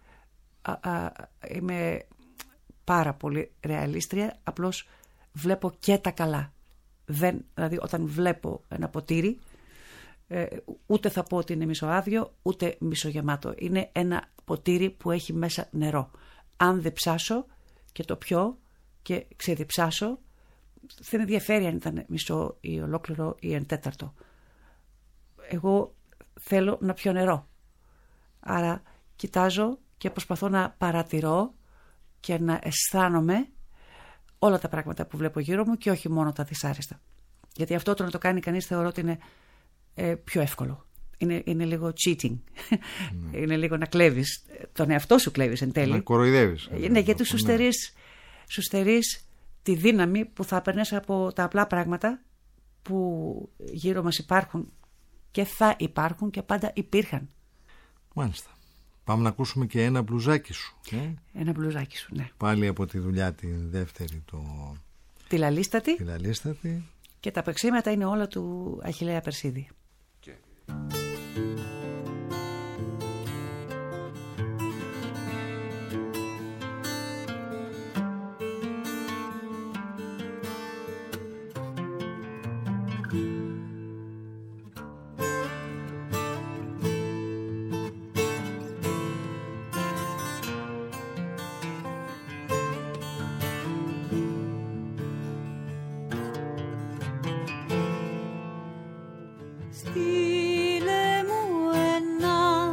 Speaker 5: Είμαι πάρα πολύ ρεαλίστρια, απλώς βλέπω και τα καλά. Δηλαδή όταν βλέπω ένα ποτήρι, ούτε θα πω ότι είναι μισοάδιο ούτε μισογεμάτο. Είναι ένα ποτήρι που έχει μέσα νερό. Αν δεν ψάσω και το πιω και ξεδιψάσω, δεν ενδιαφέρει αν ήταν μισό ή ολόκληρο ή εν τέταρτο. Εγώ θέλω να πιω νερό. Άρα κοιτάζω και προσπαθώ να παρατηρώ και να αισθάνομαι όλα τα πράγματα που βλέπω γύρω μου και όχι μόνο τα δυσάρεστα. Γιατί αυτό το να το κάνει κανείς θεωρώ ότι είναι πιο εύκολο. Είναι λίγο cheating. Είναι λίγο να κλέβεις. Τον εαυτό σου κλέβεις εν τέλει.
Speaker 2: Να κοροϊδεύεις.
Speaker 5: Ναι, γιατί σου στερείς τη δύναμη που θα παίρνεις από τα απλά πράγματα που γύρω μας υπάρχουν και θα υπάρχουν και πάντα υπήρχαν.
Speaker 2: Μάλιστα. Πάμε να ακούσουμε και ένα μπλουζάκι σου.
Speaker 5: Ένα μπλουζάκι σου, ναι.
Speaker 2: Πάλι από τη δουλειά τη δεύτερη,
Speaker 5: τη Λαλίστατη. Και τα παίξήματα είναι όλα του Αχιλλέα Περσίδη.
Speaker 3: Στείλε μου ένα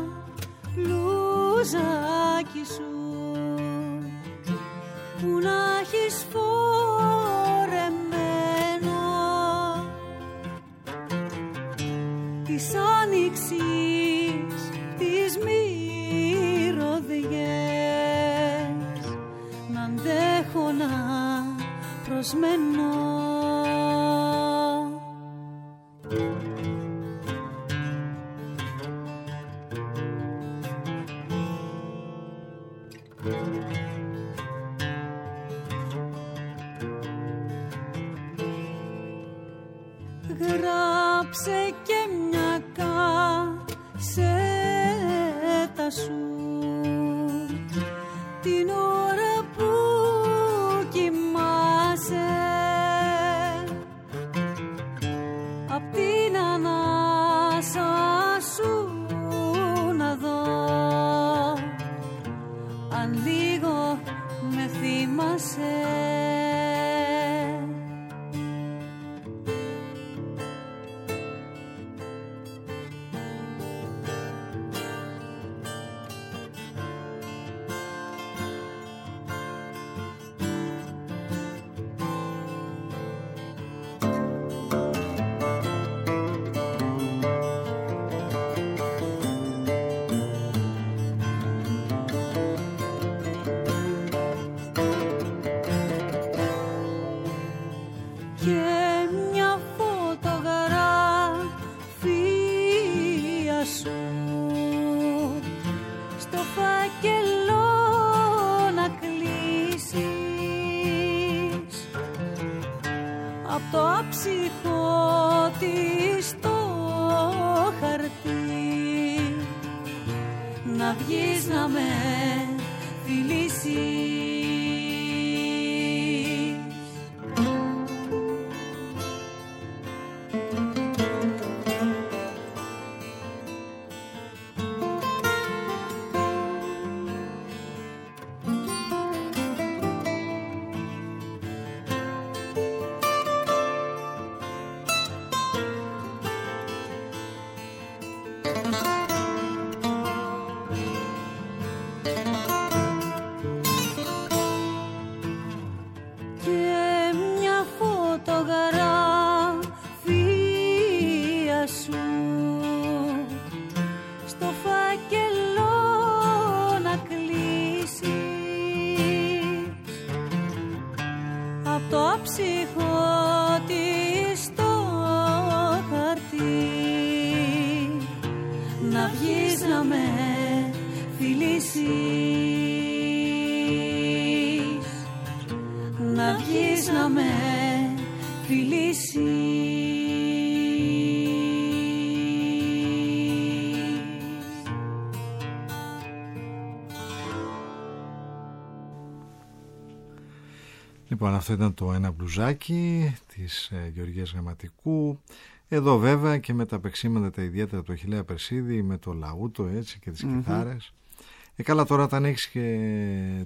Speaker 3: μπλουζάκι σου που να έχεις φορεμένο της άνοιξης τις μυρωδιές να αντέχω να προσμένω. Γράψε και μια κασέτα σου την ώρα που κοιμάσαι, απ' την ανάσα σου να δω ξέχασε.
Speaker 2: Λοιπόν, αυτό ήταν το ένα μπλουζάκι της Γεωργίας Γραμματικού. Εδώ βέβαια και με τα παίξήματα τα ιδιαίτερα του Αχιλλέα Περσίδη, με το λαούτο έτσι και τις κιθάρες. Καλά, τώρα όταν έχεις και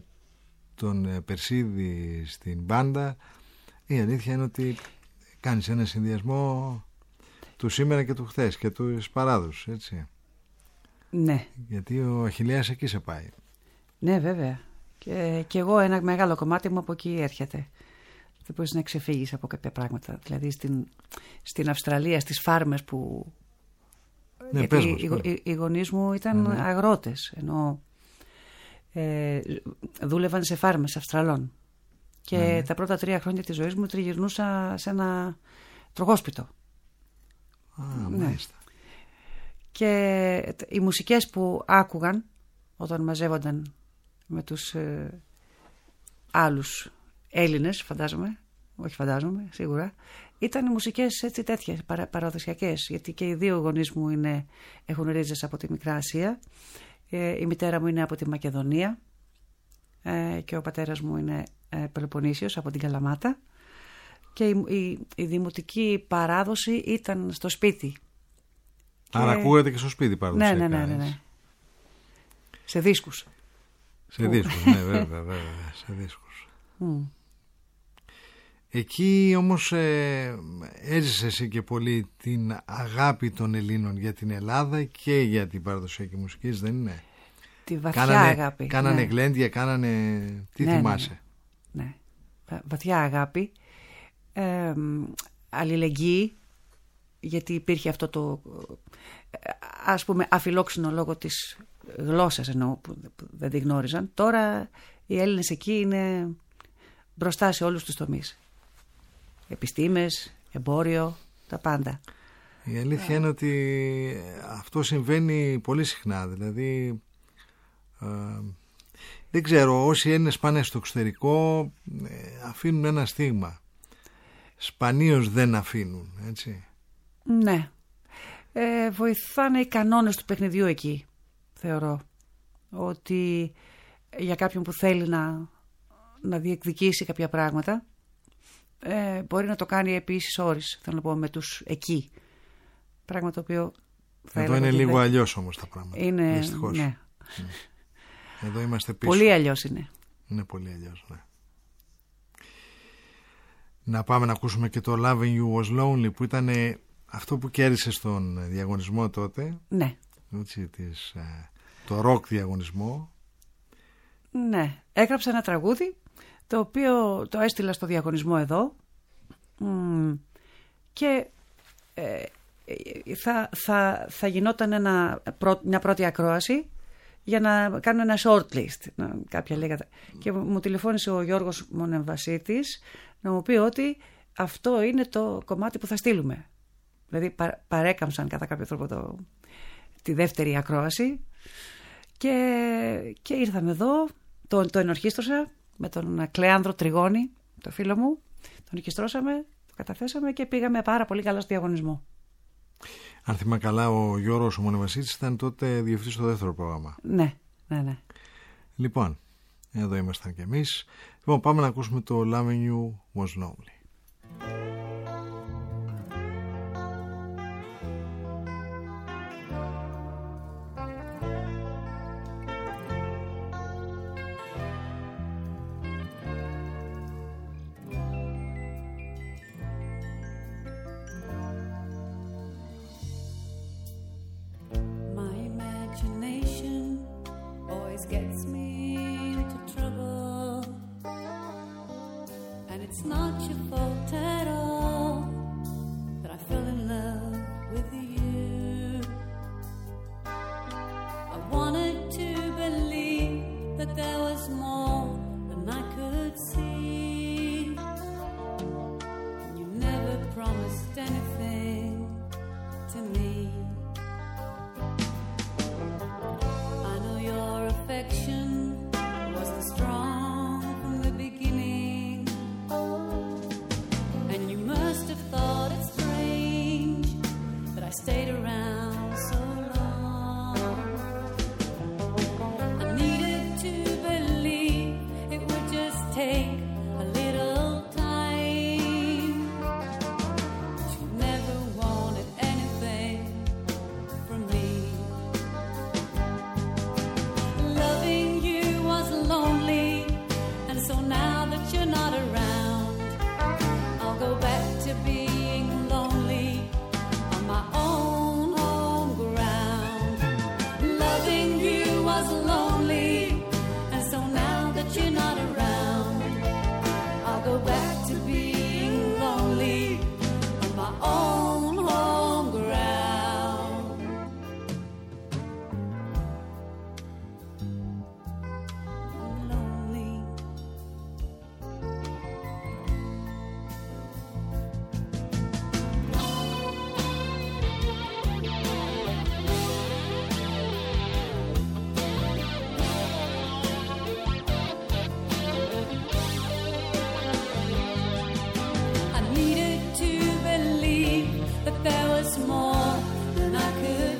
Speaker 2: τον Περσίδη στην μπάντα, η αλήθεια είναι ότι κάνεις ένα συνδυασμό του σήμερα και του χθες και του παράδοσης, έτσι.
Speaker 5: Ναι.
Speaker 2: Γιατί ο Αχιλλέας εκεί σε πάει.
Speaker 5: Ναι, βέβαια. Και εγώ ένα μεγάλο κομμάτι μου από εκεί έρχεται. Δεν μπορείς να ξεφύγεις από κάποια πράγματα. Δηλαδή στην Αυστραλία, στις φάρμες που...
Speaker 2: Ναι,
Speaker 5: γιατί οι γονείς μου ήταν αγρότες, ενώ δούλευαν σε φάρμες Αυστραλών. Και τα πρώτα 3 χρόνια της ζωής μου τριγυρνούσα σε ένα τρογόσπιτο.
Speaker 2: Μάλιστα.
Speaker 5: Και οι μουσικές που άκουγαν όταν μαζεύονταν με τους άλλους Έλληνες, φαντάζομαι, σίγουρα, ήταν οι μουσικές έτσι τέτοιες, παραδοσιακές, γιατί και οι 2 γονείς μου έχουν ρίζες από τη Μικρά Ασία, η μητέρα μου είναι από τη Μακεδονία και ο πατέρας μου είναι Πελοποννήσιος, από την Καλαμάτα, και η δημοτική παράδοση ήταν στο σπίτι.
Speaker 2: Άρα ακούγατε και στο σπίτι παραδοσιακά.
Speaker 5: Ναι. Σε δίσκους.
Speaker 2: Σε δίσκους, ναι, βέβαια, σε δίσκους. Εκεί όμως έζησε εσύ και πολύ την αγάπη των Ελλήνων για την Ελλάδα και για την παραδοσιακή μουσική, δεν είναι?
Speaker 5: Τη βαθιά αγάπη.
Speaker 2: Κάνανε γλέντια, τι θυμάσαι?
Speaker 5: Ναι, βαθιά αγάπη, αλληλεγγύη, γιατί υπήρχε αυτό το, ας πούμε, αφιλόξενο λόγω της γλώσσας, εννοώ, που δεν τη γνώριζαν. Τώρα οι Έλληνες εκεί είναι μπροστά σε όλους τους τομείς. Επιστήμες, εμπόριο, τα πάντα.
Speaker 2: Η αλήθεια είναι ότι αυτό συμβαίνει πολύ συχνά. Δηλαδή, δεν ξέρω, όσοι Έλληνες πάνε στο εξωτερικό αφήνουν ένα στίγμα. Σπανίως δεν αφήνουν, έτσι.
Speaker 5: Ναι. Βοηθάνε οι κανόνες του παιχνιδιού εκεί, θεωρώ. Ότι για κάποιον που θέλει να διεκδικήσει κάποια πράγματα, μπορεί να το κάνει επίσης όρις, θέλω να πω, με τους εκεί. Πράγμα το οποίο...
Speaker 2: Εδώ είναι λίγο αλλιώς όμως τα πράγματα.
Speaker 5: Είναι,
Speaker 2: δυστυχώς.
Speaker 5: Ναι.
Speaker 2: Εδώ είμαστε πίσω.
Speaker 5: Πολύ αλλιώς είναι.
Speaker 2: Είναι πολύ αλλιώς, ναι. να πάμε να ακούσουμε και το Loving You Was Lonely, που ήταν αυτό που κέρδισε στον διαγωνισμό τότε.
Speaker 5: Ναι.
Speaker 2: Έτσι, το rock διαγωνισμό.
Speaker 5: Ναι, έγραψα ένα τραγούδι το οποίο το έστειλα στο διαγωνισμό εδώ και θα γινόταν μια πρώτη ακρόαση για να κάνω ένα shortlist, κάποια λέγατε. Και μου τηλεφώνησε ο Γιώργος Μονεμβασίτης να μου πει ότι αυτό είναι το κομμάτι που θα στείλουμε. Δηλαδή παρέκαμψαν κατά κάποιο τρόπο τη δεύτερη ακρόαση και ήρθαμε εδώ, το ενορχίστρωσα με τον Κλεάνδρο Τριγώνη, το φίλο μου, τον ορχιστρώσαμε, το καταθέσαμε και πήγαμε πάρα πολύ καλά στο διαγωνισμό.
Speaker 2: Αν θυμάμαι καλά, ο Γιώργος ο Μονεμβασίτης ήταν τότε διευθυντής στο δεύτερο πρόγραμμα.
Speaker 5: Ναι.
Speaker 2: Λοιπόν, εδώ ήμασταν κι εμείς. Λοιπόν, πάμε να ακούσουμε το Loving You Was Lonely.
Speaker 3: Gets me into trouble, and it's not your fault at all that I fell in love with you. I wanted to believe that there was more than I could see. You never promised anything to me. Affection wasn't strong from the beginning, and you must have thought it strange that I stayed around so long. I needed to believe it would just take a little time, but you never wanted anything from me. Now that you're not around, I'll go back to being lonely on my own home ground. Loving you was lonely, and so now that you're not around, I'll go back to being lonely on my own home ground. Lonely. More than I could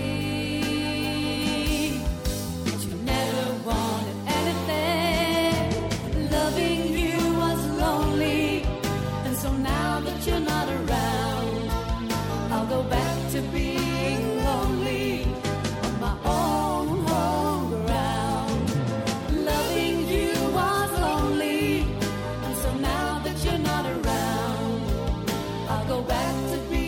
Speaker 3: see, but you never wanted anything. Loving you was lonely, and so now that you're not around, I'll go back to being lonely on my own home ground. Loving you was lonely, and so now that you're not around, I'll go back to being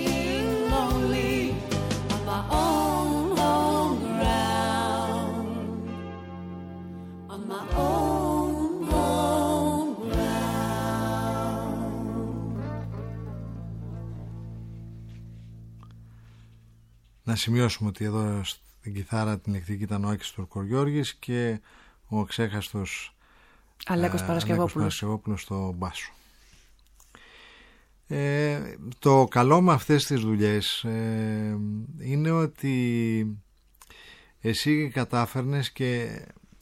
Speaker 2: Να σημειώσουμε ότι εδώ στην κιθάρα την εκτική ήταν ο Άκης Τουρκογιώργης και ο ξέχαστος
Speaker 5: Αλέκος Παρασκευόπουλος
Speaker 2: στο μπάσο. Το καλό με αυτές τις δουλειές είναι ότι εσύ κατάφερνες και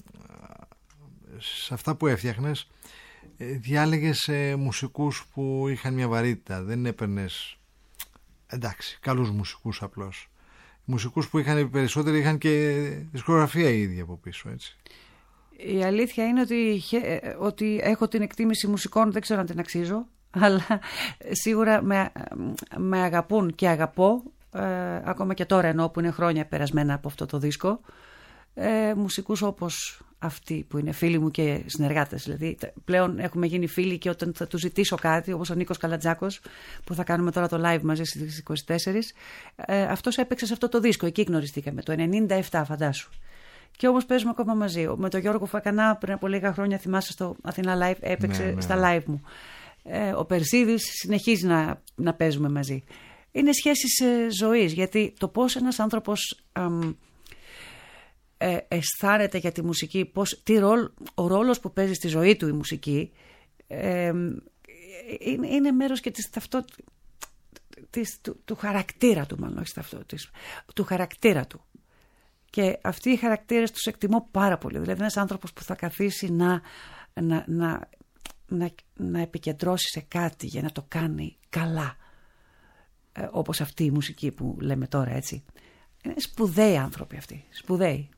Speaker 2: σε αυτά που έφτιαχνες διάλεγες μουσικούς που είχαν μια βαρύτητα. Δεν έπαιρνες καλούς μουσικούς απλώς. Μουσικούς που είχαν περισσότεροι είχαν και δισκογραφία η ίδια από πίσω, έτσι.
Speaker 5: Η αλήθεια είναι ότι έχω την εκτίμηση μουσικών, δεν ξέρω αν την αξίζω, αλλά σίγουρα με αγαπούν και αγαπώ, ακόμα και τώρα, ενώ που είναι χρόνια περασμένα από αυτό το δίσκο. μουσικούς όπως αυτοί που είναι φίλοι μου και συνεργάτες. Δηλαδή πλέον έχουμε γίνει φίλοι και όταν θα του ζητήσω κάτι, όπως ο Νίκος Καλατζάκος που θα κάνουμε τώρα το live μαζί στις 24, αυτός έπαιξε σε αυτό το δίσκο, εκεί γνωριστήκαμε, το 97 φαντάσου. Και όμως παίζουμε ακόμα μαζί. Με τον Γιώργο Φακανά πριν από λίγα χρόνια, θυμάσαι, στο Αθηνά Live έπαιξε στα live μου. Ο Περσίδης συνεχίζει να παίζουμε μαζί. Είναι σχέσεις ζωής, γιατί το πώς ένας άνθρωπος αισθάνεται για τη μουσική, ο ρόλος που παίζει στη ζωή του η μουσική, είναι μέρος και του χαρακτήρα του, μάλλον όχι του χαρακτήρα του. Και αυτοί οι χαρακτήρες τους εκτιμώ πάρα πολύ. Δηλαδή ένας άνθρωπος που θα καθίσει να επικεντρώσει σε κάτι για να το κάνει καλά, όπως αυτή η μουσική που λέμε τώρα, έτσι. Είναι σπουδαίοι άνθρωποι αυτοί, σπουδαίοι.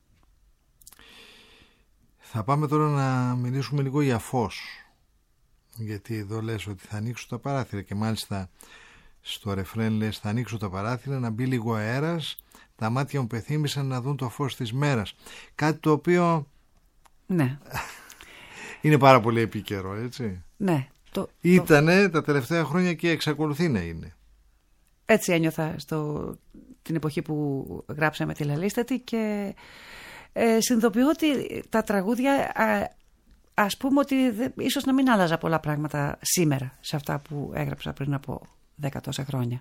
Speaker 2: Θα πάμε τώρα να μιλήσουμε λίγο για φως, γιατί εδώ λες ότι θα ανοίξω τα παράθυρα και μάλιστα στο ρεφρέν λες θα ανοίξω τα παράθυρα, να μπει λίγο αέρας, τα μάτια μου πεθύμησαν να δουν το φως της μέρας. Κάτι το οποίο
Speaker 5: ναι.
Speaker 2: είναι πάρα πολύ επίκαιρο, έτσι.
Speaker 5: Ναι.
Speaker 2: Ήτανε τα τελευταία χρόνια και εξακολουθεί να είναι.
Speaker 5: Έτσι ένιωθα την εποχή που γράψαμε τη Λαλίστατη και συνειδητοποιώ ότι τα τραγούδια, ας πούμε ότι ίσως να μην άλλαζα πολλά πράγματα σήμερα σε αυτά που έγραψα πριν από 10 τόσα χρόνια.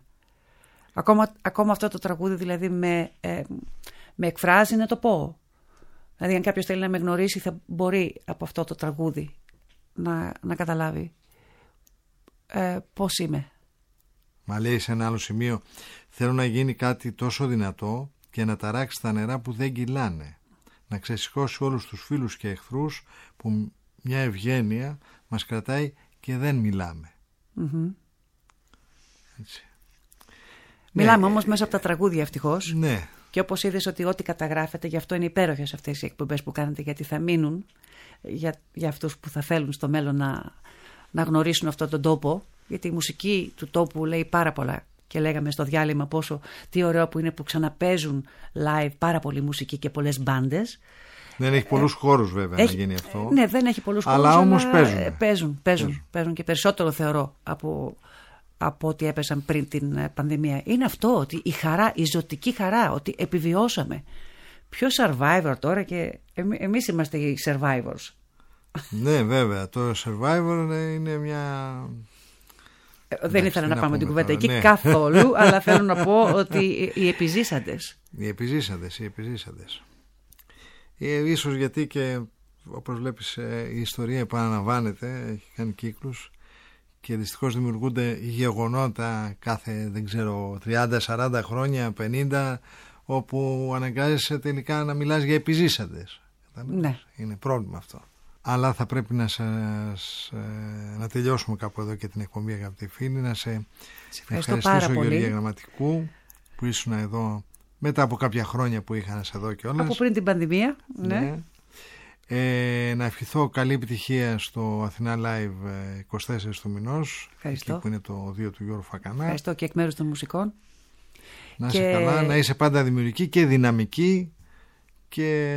Speaker 5: Ακόμα αυτό το τραγούδι δηλαδή με εκφράζει να το πω. Δηλαδή αν κάποιος θέλει να με γνωρίσει θα μπορεί από αυτό το τραγούδι να καταλάβει πώς είμαι.
Speaker 2: Μα λέει σε ένα άλλο σημείο, θέλω να γίνει κάτι τόσο δυνατό και να ταράξει τα νερά που δεν κυλάνε. Να ξεσηκώσει όλους τους φίλους και εχθρούς που μια ευγένεια μας κρατάει και δεν μιλάμε.
Speaker 5: Mm-hmm.
Speaker 2: Έτσι.
Speaker 5: Μιλάμε όμως μέσα από τα τραγούδια ευτυχώς.
Speaker 2: Ναι.
Speaker 5: Και όπως είδες ότι ό,τι καταγράφεται, γι' αυτό είναι υπέροχες αυτές οι εκπομπές που κάνετε, γιατί θα μείνουν για αυτούς που θα θέλουν στο μέλλον να γνωρίσουν αυτόν τον τόπο. Γιατί η μουσική του τόπου λέει πάρα πολλά. Και λέγαμε στο διάλειμμα τι ωραίο που είναι που ξαναπαίζουν live πάρα πολλή μουσική και πολλές μπάντες. Δεν
Speaker 2: έχει πολλούς χώρους βέβαια να γίνει αυτό.
Speaker 5: Ναι, δεν έχει πολλούς χώρους.
Speaker 2: Αλλά όμως
Speaker 5: παίζουν και περισσότερο θεωρώ από ό,τι έπαιζαν πριν την πανδημία. Είναι αυτό, ότι η χαρά, η ζωτική χαρά, ότι επιβιώσαμε. Ποιο survivor τώρα, και εμείς είμαστε οι survivors.
Speaker 2: Ναι, βέβαια. Το survivor είναι μια...
Speaker 5: Δεν ήθελα να πάμε την κουβέντα εκεί καθόλου, αλλά θέλω να πω ότι οι επιζήσαντες.
Speaker 2: Οι επιζήσαντες. Ίσως γιατί και όπως βλέπεις η ιστορία επαναλαμβάνεται, έχει κάνει κύκλους και δυστυχώς δημιουργούνται γεγονότα κάθε, δεν ξέρω, 30, 40 χρόνια, 50, όπου αναγκάζεσαι τελικά να μιλάς για επιζήσαντες.
Speaker 5: Ναι.
Speaker 2: Είναι πρόβλημα αυτό. Αλλά θα πρέπει να τελειώσουμε κάπου εδώ και την εκπομπή, αγαπητοί φίλοι. Να σε ευχαριστήσω, Γεωργία Γραμματικού, που ήσουν εδώ μετά από κάποια χρόνια που είχα εδώ κιόλας.
Speaker 5: Από πριν την πανδημία. Ναι.
Speaker 2: Να ευχηθώ καλή επιτυχία στο Αθηνά Live 24 του μηνός.
Speaker 5: Ευχαριστώ.
Speaker 2: Εκεί που είναι το 2 του Γιώργου Φακανά.
Speaker 5: Ευχαριστώ και εκ μέρους των μουσικών.
Speaker 2: Να είσαι καλά, να είσαι πάντα δημιουργική και δυναμική και...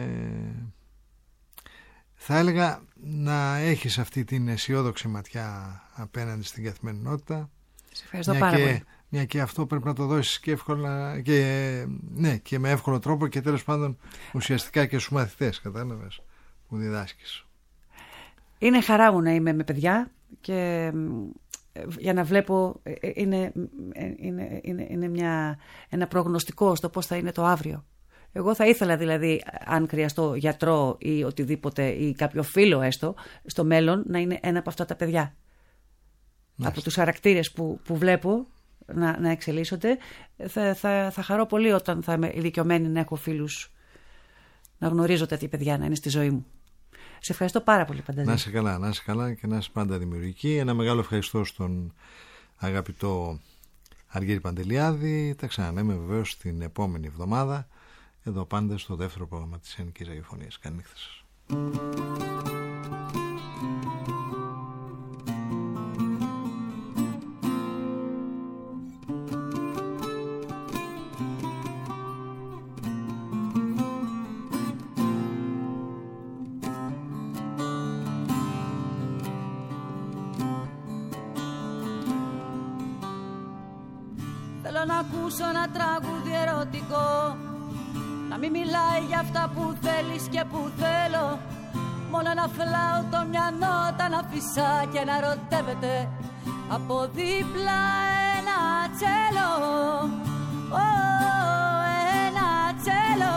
Speaker 2: θα έλεγα να έχεις αυτή την αισιόδοξη ματιά απέναντι στην καθημερινότητα.
Speaker 5: Σε ευχαριστώ πάρα πολύ.
Speaker 2: Μια και αυτό πρέπει να το δώσεις και εύκολα και με εύκολο τρόπο και τέλος πάντων ουσιαστικά και στους μαθητές, κατάλαβες, που διδάσκεις.
Speaker 5: Είναι χαρά μου να είμαι με παιδιά και για να βλέπω είναι ένα προγνωστικό στο πώς θα είναι το αύριο. Εγώ θα ήθελα δηλαδή, αν χρειαστώ γιατρό ή οτιδήποτε ή κάποιο φίλο έστω, στο μέλλον να είναι ένα από αυτά τα παιδιά. Από τους χαρακτήρες που βλέπω να εξελίσσονται, θα χαρώ πολύ όταν θα είμαι ηλικιωμένη να έχω φίλους, να γνωρίζω τέτοια παιδιά, να είναι στη ζωή μου. Σε ευχαριστώ πάρα πολύ, Πανταζή.
Speaker 2: Να είσαι καλά και να είσαι πάντα δημιουργική. Ένα μεγάλο ευχαριστώ στον αγαπητό Αργύρη Παντελιάδη. Τα ξαναλέμε βεβαίως την επόμενη εβδομάδα, εδώ πάντα στο δεύτερο πρόγραμμα της Ελληνικής Ραδιοφωνίας. Καλή νύχτα σας.
Speaker 3: να ακούσω ένα τραγούδι ερωτικό, να μην μιλάει για αυτά που θέλεις και που θέλω, μόνο ένα φλάουτο, μια νότα να φυσά και να ερωτεύεται από δίπλα ένα τσέλο, ένα τσέλο.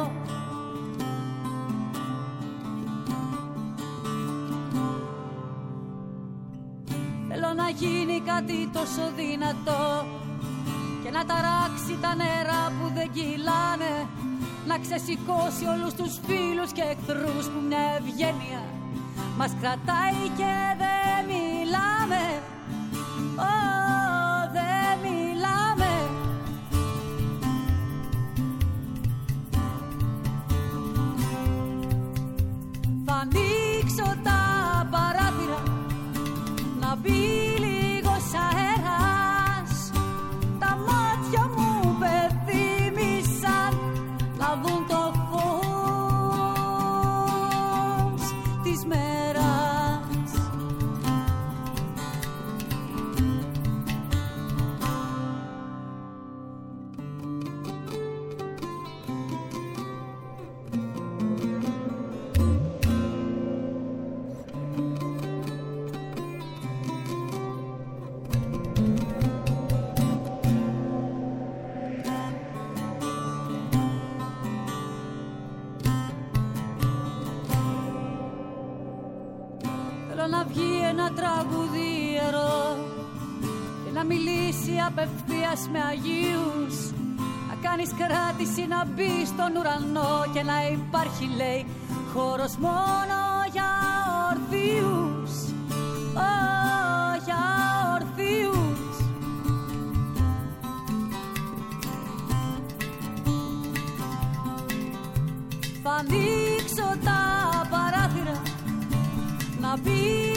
Speaker 3: Θέλω να γίνει κάτι τόσο δυνατό και να ταράξει τα νερά που δεν κυλάνε, να ξεσηκώσει όλους τους φίλους και εχθρούς που μια ευγένεια μας κρατάει και δεν μιλάμε, δεν μιλάμε. Θα ανοίξω τα παράθυρα να μπει λίγος αέρας, τα μάτια μου πεθύμησαν να δουν το φως της μέρας. Να βγει ένα τραγούδι ιερό και να μιλήσει απευθείας με αγίους, να κάνεις κράτηση να μπει στον ουρανό και να υπάρχει, λέει, χώρος μόνο για ορθίους, για ορθίους. Θα ανοίξω τα παράθυρα να μπει